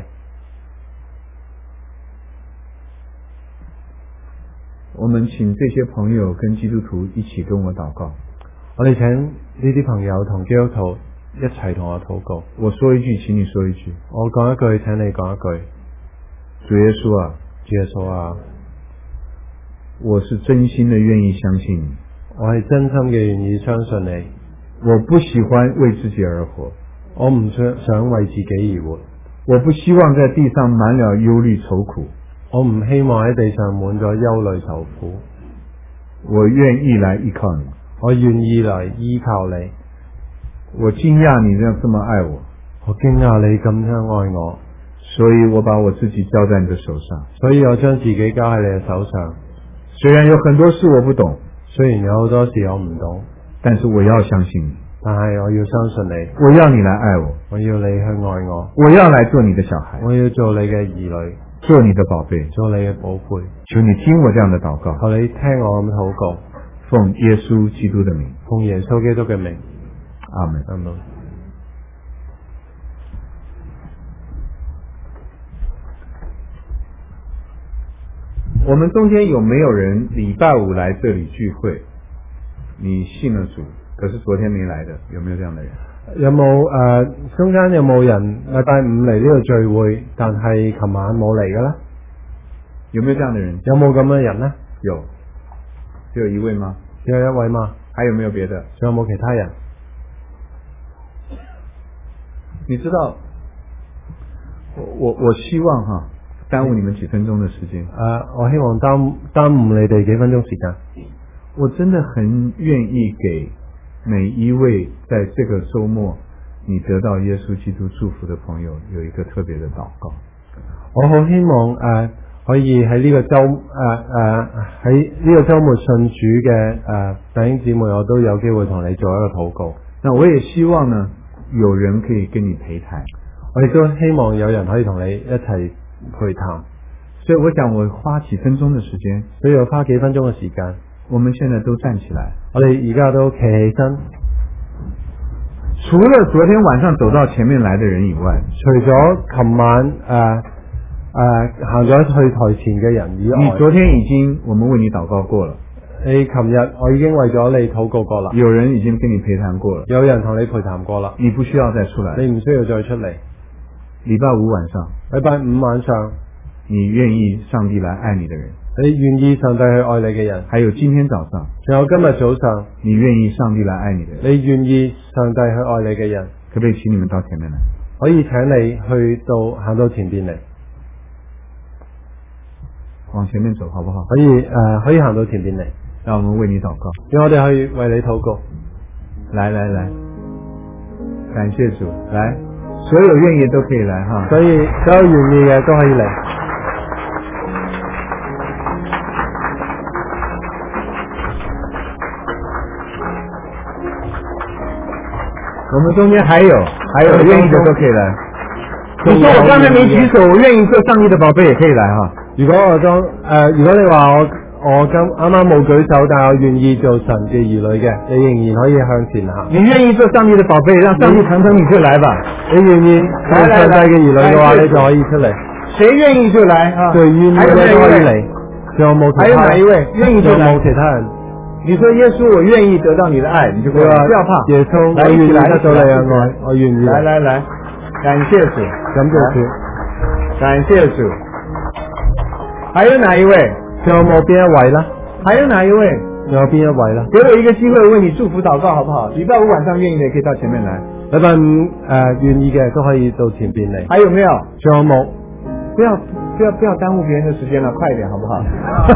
我們請這些朋友跟基督徒一起跟我禱告。 我哋請呢啲朋友同基督徒一齊同我禱告。 我說一句，請你說一句。 我講一句，請你講一句。 主耶穌啊， 主耶穌啊， 我是真心的願意相信你。 我係真心嘅願意相信你。 我不喜歡為自己而活。 我唔想想為自己而活， 我不希望在地上滿了憂慮愁苦， 我唔希望喺地上滿咗憂慮愁苦。 我願意來依靠你， 我願意嚟依靠你。 我驚訝你這樣這麼愛我， 我驚訝你咁樣愛我， 所以我把我自己交在你的手上。 所以我將自己交喺你嘅手上。 雖然有很多事我不懂， 雖然有好多事我唔懂， 但是我要相信你， 但係我要相信你。 我要你來愛我， 我要你去愛我， 我要來做你的小孩， 我要做你嘅兒女， 做你的寶貝， 做你嘅寶貝。 求你聽我這樣的禱告， 求你聽我咁禱告， 奉耶穌基督的名， 奉耶穌基督嘅名， 阿門。 阿門。 我們中間有沒有人禮拜五來這裡聚會？你信了主，可是昨天沒來的，有沒有這樣的人？ 有冇誒、呃、中間有冇人禮拜五嚟呢個聚會，但係琴晚冇嚟嘅咧？ 有沒有這樣的人？ 有冇咁嘅人呢？ 有，只有一位嗎？ 只有一位嗎？ 還有沒有別的？ 仲有冇其他人？ 你知道，我我我希望哈，耽誤你們幾分鐘的時間。 誒、呃，我希望耽耽誤你哋幾分鐘時間。 我真的很願意給每一位在這個週末你得到耶穌基督祝福的朋友有一個特別的禱告。 我好希望誒、呃、可以喺呢個週誒誒喺呢個週末信主嘅誒弟兄姊妹，我都有機會同你做一個禱告。 那我也希望呢，有人可以跟你陪談， 我亦都希望有人可以同你一齊陪談。 所以我想我花幾分鐘的時間， 所以我花幾分鐘嘅時間。 我們現在都站起來， 我哋而家都企起身。 除了昨天晚上走到前面來的人以外， 除咗琴晚誒誒行咗去台前嘅人以外， 你昨天已經我們為你禱告過了。 你琴日我已經為咗你禱告過啦。 有人已經跟你陪談過了。 有人同你陪談過啦。 你不需要再出來。 你唔需要再出嚟。 禮拜五晚上。 禮拜五晚上。 你願意上帝來愛你的人。 你願意上帝去愛你嘅人。 還有今天早上。 仲有今日早上。 你願意上帝來愛你的人。 你願意上帝去愛你嘅人。 可不可以請你們到前面來？ 可以請你去到行到前邊嚟。 往前面走好不好？ 可以誒、呃，可以行到前邊嚟。 讓我們為你禱告。 讓我哋去為你禱告。 來來來，感謝主，來，所有願意都可以來哈。 所以所有願意嘅都可以嚟。 我們中間還有還有願意的都可以來。你說我剛才沒舉手，我願意做上帝的寶貝也可以來哈。 如果我當誒、呃，如果你話我我今啱啱冇舉手，但係我願意做神嘅兒女嘅，你仍然可以向前行。 你願意做上帝的寶貝，讓上帝成全你就來吧。 你願意做上帝嘅兒女嘅話，你就可以出嚟。 誰願意就來啊？ 對，願意嘅都可以嚟。仲有冇其他？ 還有哪一位願意就來？ 仲有冇其他人？ 你說耶穌，我願意得到你的愛，你就不要不要怕。 耶穌，我願意得到你嘅愛，我願意。 來來來，感謝主， 感謝主， 感謝主。還有哪一位？ 仲有冇邊一位呢？ 還有哪一位？ 仲有邊一位呢？ 給我一個機會為你祝福禱告，好不好？禮拜五晚上願意的可以到前面來。 禮拜五誒願意嘅都可以到前邊嚟。 還有沒有？ 仲有冇？ 不要不要不要耽誤別人的時間了，快一點好不好？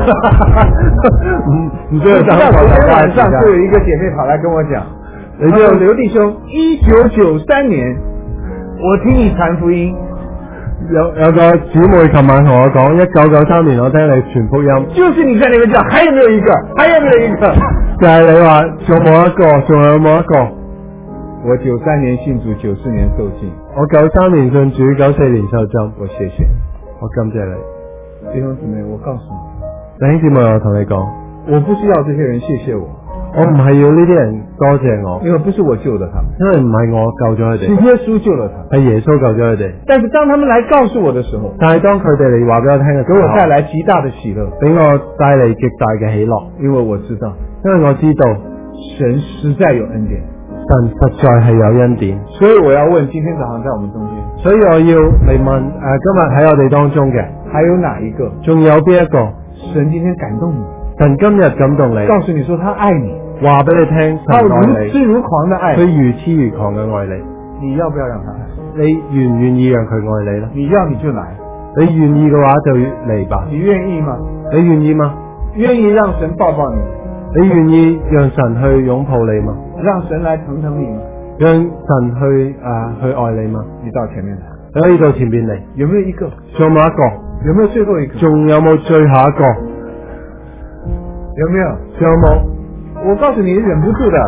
唔唔需要耽誤。 昨天晚上就有一個姐妹跑來跟我講，你說劉弟兄，一九九三年我聽你傳福音， 有有個姊妹琴晚同我講，一九九三年我聽你傳福音， 就是你在那邊講，還有沒有一個？還有沒有一個？ 就係你話仲冇一個，仲有冇一個？ 我九三年信主，九四年受浸。 我九三年信主，九四年受浸。 我謝謝， 我感謝你。 弟兄姊妹，我告訴你， 弟兄姊妹，我同你講， 我不是要這些人謝謝我， 我唔係要呢啲人多謝我， 因為不是我救的他們， 因為唔係我救咗佢哋， 是耶穌救了他們， 係耶穌救咗佢哋。 但是當他們來告訴我的時候， 但係當佢哋嚟話俾我聽嘅時候， 給我帶來極大的喜樂， 俾我帶嚟極大嘅喜樂， 因為我知道， 因為我知道神實在有恩典。 神實在係有恩典， 所以我要問，今天早上在我們中間， 所以我要嚟問誒、呃，今日喺我哋當中嘅， 還有哪一個？ 仲有邊一個？ 神今天感動你， 神今日感動你， 告訴你說他愛你， 話俾你聽，神愛你， 如痴如狂的愛， 佢如痴如狂嘅愛你。 你要不要让他爱？ 你願唔願意讓佢愛你呢？ 你要你就來， 你願意嘅話就嚟吧。 你願意嗎？ 你願意嗎？ 願意讓神抱抱你？ 你願意讓神去擁抱你嗎？ 讓神來疼疼你嗎？ 讓神去誒、呃、去愛你嗎？ 你到前面來， 你可以到前邊嚟。 有沒有一個？ 仲有冇一個？ 有沒有最後一個？ 仲有冇最後一個？ 有沒有？ 仲有冇？ 我告訴你，忍不住的。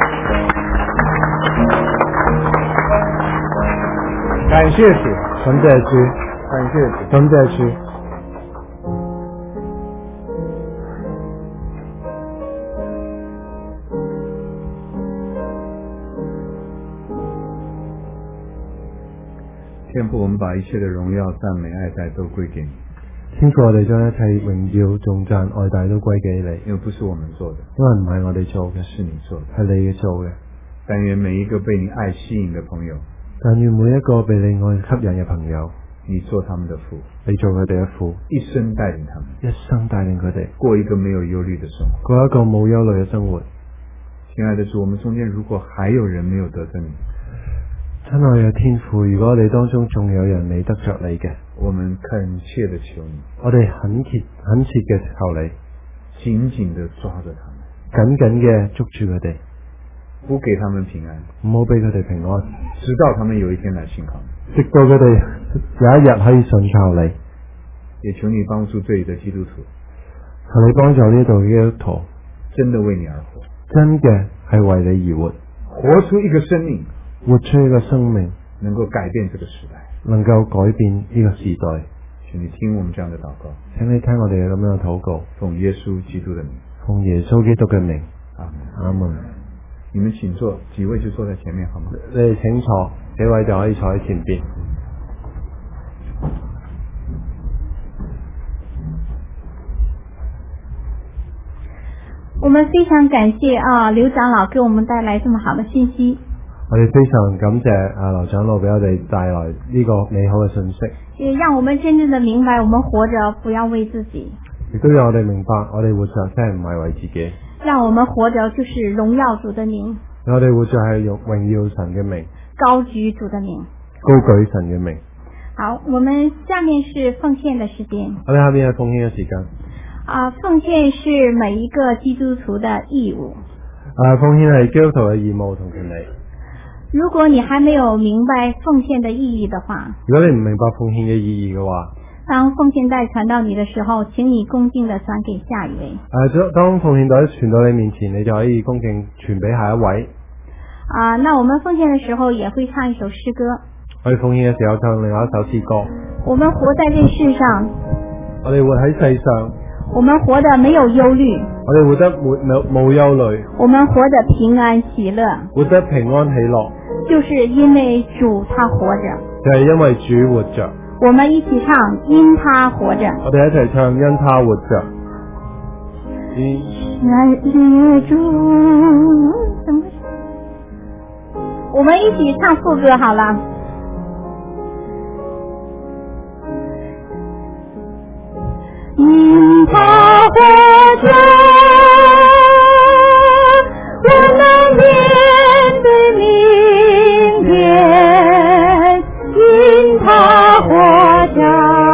感謝主， 感謝主， 感謝主， 感謝主。 天父，我們把一切的榮耀、讚美、愛戴都歸給你。 天父，我哋將一切榮耀、頌讚、愛戴都歸給你， 因為不是我們做的， 因為唔係我哋做嘅， 是你做的， 係你做嘅。 但願每一個被你愛吸引的朋友， 但願每一個被你愛吸引嘅朋友， 你做他們的父， 你做佢哋嘅父， 一生帶領他們， 一生帶領佢哋過一個沒有憂慮的生活， 過一個冇憂慮嘅生活。 親愛的主，我們中間如果還有人沒有得着你， 親愛嘅天父，如果我哋當中仲有人未得着你嘅， 我們懇切的求你， 我哋懇切懇切嘅求你， 緊緊的抓着他們， 緊緊嘅捉住佢哋， 不給他們平安， 唔好俾佢哋平安， 直到他們有一天來信靠你， 直到佢哋有一日可以信靠你。 也求你幫助這裡的基督徒， 求你幫助呢度嘅基督徒， 真的為你而活， 真嘅係為你而活， 活出一個生命， 活出一個生命， 能夠改變這個時代， 能夠改變呢個時代。 請你聽我們這樣的禱告， 請你聽我哋咁樣嘅禱告， 奉耶穌基督的名， 奉耶穌基督嘅名， 阿門。 阿門。 你們請坐，幾位就坐在前面好嗎？ 你哋請坐，幾位就可以坐喺前邊。 我們非常感謝啊，劉長老給我們帶來這麼好的信息。 我哋非常感謝啊劉長老俾我哋帶來呢個美好嘅信息， 也讓我們真正的明白，我們活着不要為自己， 亦都讓我哋明白，我哋活着真係唔係為自己， 讓我們活着就是榮耀主的名， 我哋活着係用榮耀神嘅名， 高舉主的名， 高舉神嘅名。 好，我們下面是奉獻的時間。 我哋下面係奉獻嘅時間。 啊，奉獻是每一個基督徒的義務。 啊，奉獻係基督徒嘅義務同權利。 如果你還沒有明白奉獻的意義的話， 如果你唔明白奉獻嘅意義嘅話， 當奉獻袋傳到你的時候，請你恭敬地轉給下一位。 誒、啊，當奉獻袋傳到你面前，你就可以恭敬傳俾下一位。 啊，那我們奉獻的時候也會唱一首詩歌。 我哋奉獻嘅時候唱另外一首詩歌。 我們活在這世上， 我哋活喺世上， 我們活得沒有憂慮， 我哋活得沒冇冇憂慮， 我們活得平安喜樂， 活得平安喜樂， 就是因為主他活着， 就係因為主活着。 我們一起唱因他活着。 我哋一齊唱因他活着。 感謝主，怎麼？我們一起唱副歌好了。因他活着，我能面對明天。因他活着，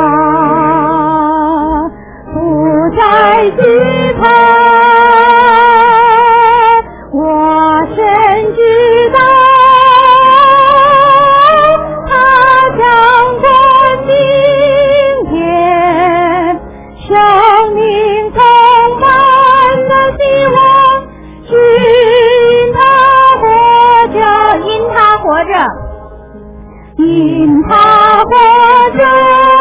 不再懼怕。我深知道，他將管明天。生命充滿了希望，因他活着，因他活着，因他活着，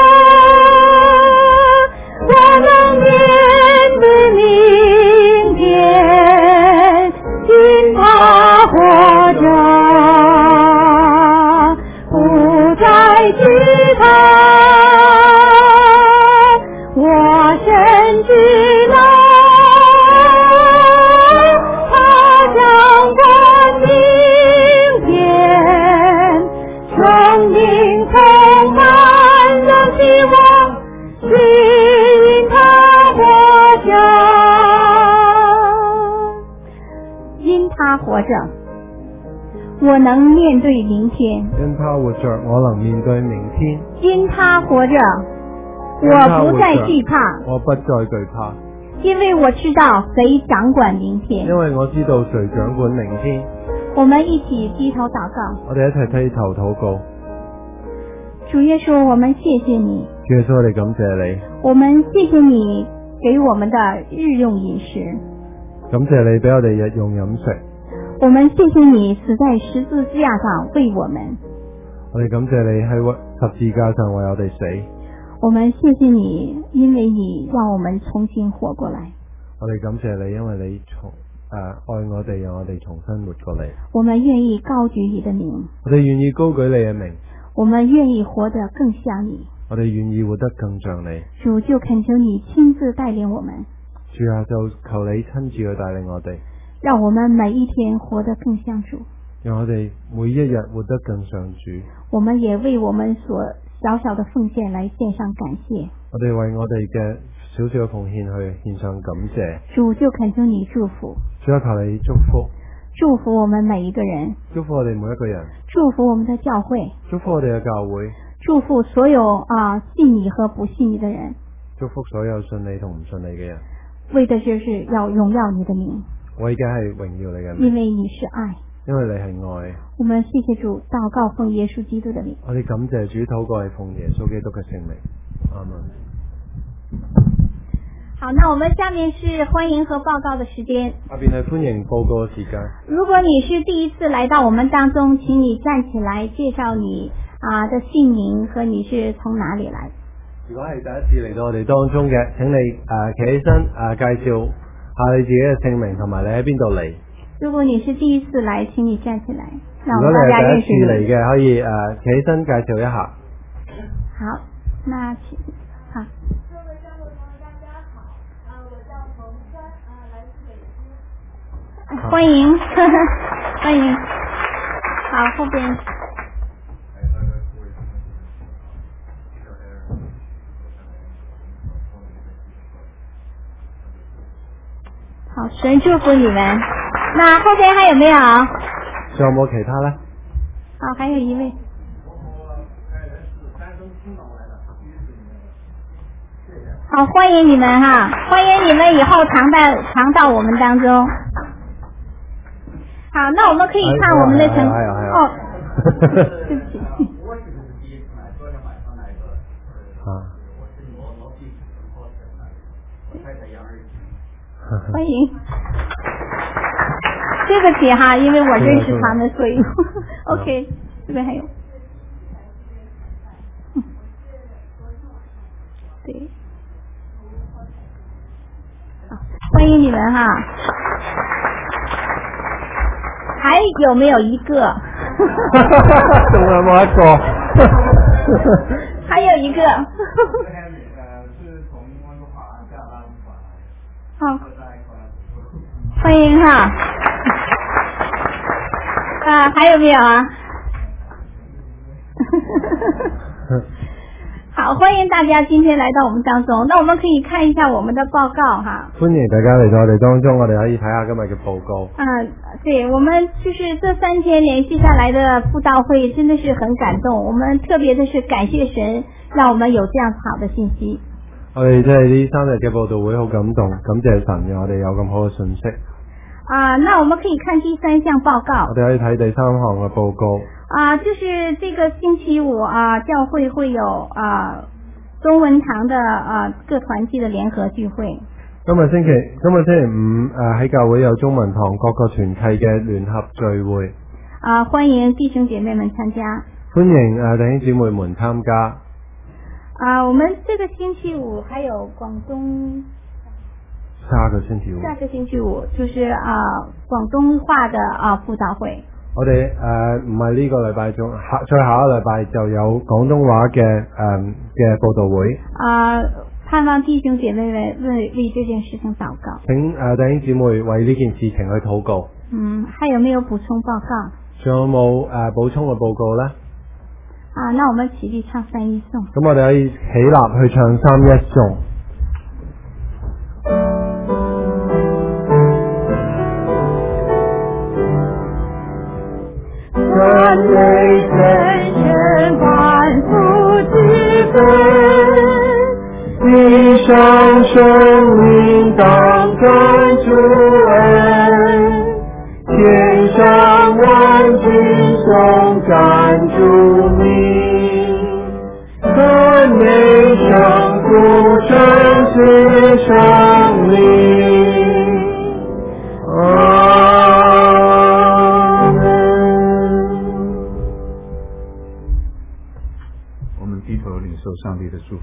我能面對明天。因他活着，不再懼怕。我深知道，他將管明天。生命充滿了希望，因他活着，因他活着， 我能面对明天。 因他活着，我能面對明天。 因他活着， 因他活着我不再惧怕， 我不再懼怕， 因为我知道谁掌管明天。 因為我知道誰掌管明天。 我们一起低頭禱告。 我哋一齊低頭禱告。 主耶穌，我們謝謝你。 主耶穌，我哋感謝你。 我們謝謝你給我們的日用飲食。 感謝你俾我哋日用飲食。 我們謝謝你死在十字架上為我們。 我哋感謝你喺十字架上為我哋死。 我們謝謝你，因為你讓我們重新活過來。 我哋感謝你，因為你重誒、呃、愛我哋，讓我哋重新活過嚟。 我們願意高舉你的名。 我哋願意高舉你嘅名。 我們願意活得更像你。 我哋願意活得更像你。 主，就懇求你親自帶領我們。 主啊，就求你親自去帶領我哋， 讓我們每一天活得更像主。 讓我哋每一日活得更像主。 我們也為我們所小小的奉獻來獻上感謝。 我哋為我哋嘅小小嘅奉獻去獻上感謝。 主，就懇求你祝福。 主啊，求你祝福。 祝福我們每一個人。 祝福我哋每一個人。 祝福我們的教會。 祝福我哋嘅教會。 祝福所有啊信你和不信你的人。 祝福所有信你同唔信你嘅人。 為的就是要榮耀你的名。 為嘅係榮耀你嘅名。 因為你是愛。 因為你係愛。 我們謝謝主，禱告奉耶穌基督的名。 我哋感謝主，禱告係奉耶穌基督嘅聖名。阿門。 好，那我們下面是歡迎和報告的時間。 下邊係歡迎報告嘅時間。如果你是第一次來到我們當中，請你站起來介紹你啊的姓名和你是從哪裡來。 如果係第一次嚟到我哋當中嘅，請你誒企、呃、起身誒、呃、介紹下你自己嘅姓名同埋你喺邊度嚟。 如果你是第一次來，請你站起來。 如果你係第一次嚟嘅，可以誒企、呃、起身介紹一下。 好，那請好。歡迎，呵呵歡迎。好，後邊。好，神祝福你們。那後邊還有沒有？ 仲有冇其他呢？ 好，還有一位。好，歡迎你們哈，歡迎你們以後常到常到我們當中。好，那我們可以看我們的成哦，對不起。歡迎。對不起哈，因為我認識他們，所以 OK。這邊還有。嗯。對。好，歡迎你們哈。還有沒有一個？ 仲有冇一個？ 還有一個。好，歡迎哈。啊，還有沒有啊？好，歡迎大家今天來到我們當中。那我們可以看一下我們的報告哈。 歡迎大家嚟到我哋當中，我哋可以睇下今日嘅報告。 啊，對，我們就是這三天連續下來的佈道會，真的是很感動。我們特別的是感謝神，讓我們有這樣好的信息。 我哋即係呢三日嘅佈道會好感動，感謝神讓我哋有咁好嘅信息。 啊，那我們可以看第三項報告。 我哋可以睇第三項嘅報告。 啊，就是這個星期五啊，教會會有啊中文堂的啊各團契的聯合聚會。 今日星期今日星期五誒喺、啊、教會有中文堂各個團契嘅聯合聚會。 啊，歡迎弟兄姐妹們參加。 歡迎誒、啊、弟兄姊妹們參加。 啊，我們這個星期五還有廣東。 下個星期五。下個星期五就是啊廣東話的啊佈道會。 我哋誒唔係呢個禮拜中下再下個禮拜就有廣東話嘅誒嘅佈道會。啊， 盼望弟兄姐妹為為為這件事情禱告。 請誒、呃、弟兄姊妹為呢件事情去禱告。 嗯，還有沒有補充報告？ 仲有冇誒、呃、補充嘅報告咧？ 啊，那我們起立唱三一頌。 咁我哋可以起立去唱三一頌。 为真神万福之分， 地上生灵当感主恩，天上万军颂赞主名，赞美上主真是生灵。阿门。 我们低头领受上帝的祝福。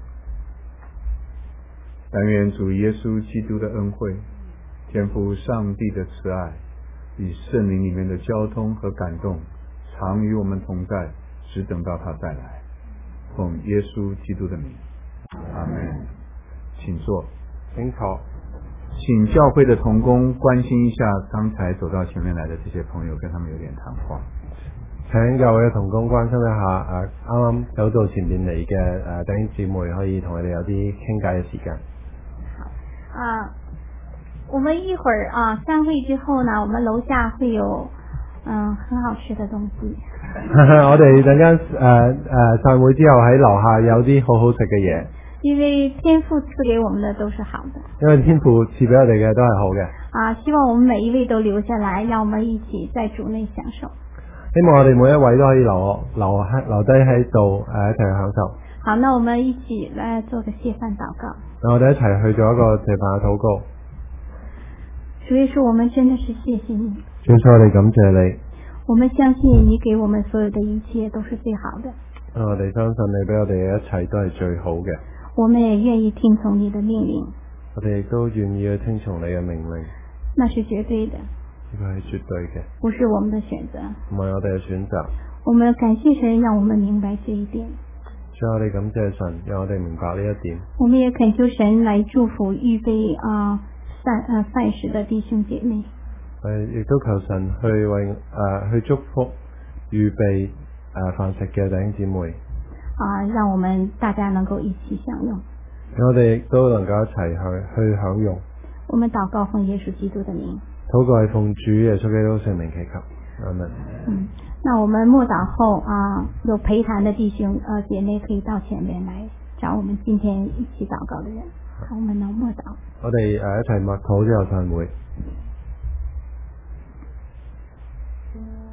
但愿主耶稣基督的恩惠，天父上帝的慈爱，与圣灵里面的交通和感动，常与我们同在，直等到他再来。奉耶稣基督的名，阿门。请坐。 请坐。 请教会的同工关心一下刚才走到前面来的这些朋友，跟他们有點談話。 請教會嘅同工關心一下，誒啱啱走到前面嚟嘅誒弟兄姊妹，可以同佢哋有啲傾偈嘅時間。 啊，我們一會兒啊散會之後呢，我們樓下會有嗯很好吃的東西。 我哋陣間誒誒散會之後喺樓下有啲好好食嘅嘢。 因為天父賜給我們的都是好的。 因為天父賜俾我哋嘅都係好嘅。 啊，希望我們每一位都留下來，讓我們一起在主內享受。 希望我哋每一位都可以留留留低喺度誒一齊去享受。 好，那我們一起來做個謝飯禱告。 那我哋一齊去做一個謝飯嘅禱告。 主耶穌，我們真的是謝謝你。 主耶穌，我哋感謝你。 我們相信你給我們所有的一切都是最好的。 我哋相信你俾我哋嘅一切都係最好嘅。 我們也願意聽從你的命令。 我哋亦都願意去聽從你嘅命令。 那是絕對的。 呢個係絕對嘅。 不是我們的選擇。 唔係我哋嘅選擇。 我們感謝神，讓我們明白這一點。 所以我哋感謝神，讓我哋明白呢一點。 我們也懇求神來祝福預備啊飯啊飯食的弟兄姐妹。 我哋亦都求神去為誒、呃、去祝福預備誒飯食嘅弟兄姊妹。 啊，讓我們大家能夠一起享用。 我哋亦都能夠一齊去去享用。 我們禱告奉耶穌基督的名。 禱告係奉主耶穌基督聖名祈求。阿門。 嗯，那我們默禱後啊，有陪談的弟兄呃姐妹可以到前面來找我們今天一起禱告的人。好，我們能默禱。 我哋誒一齊默禱之後散會。嗯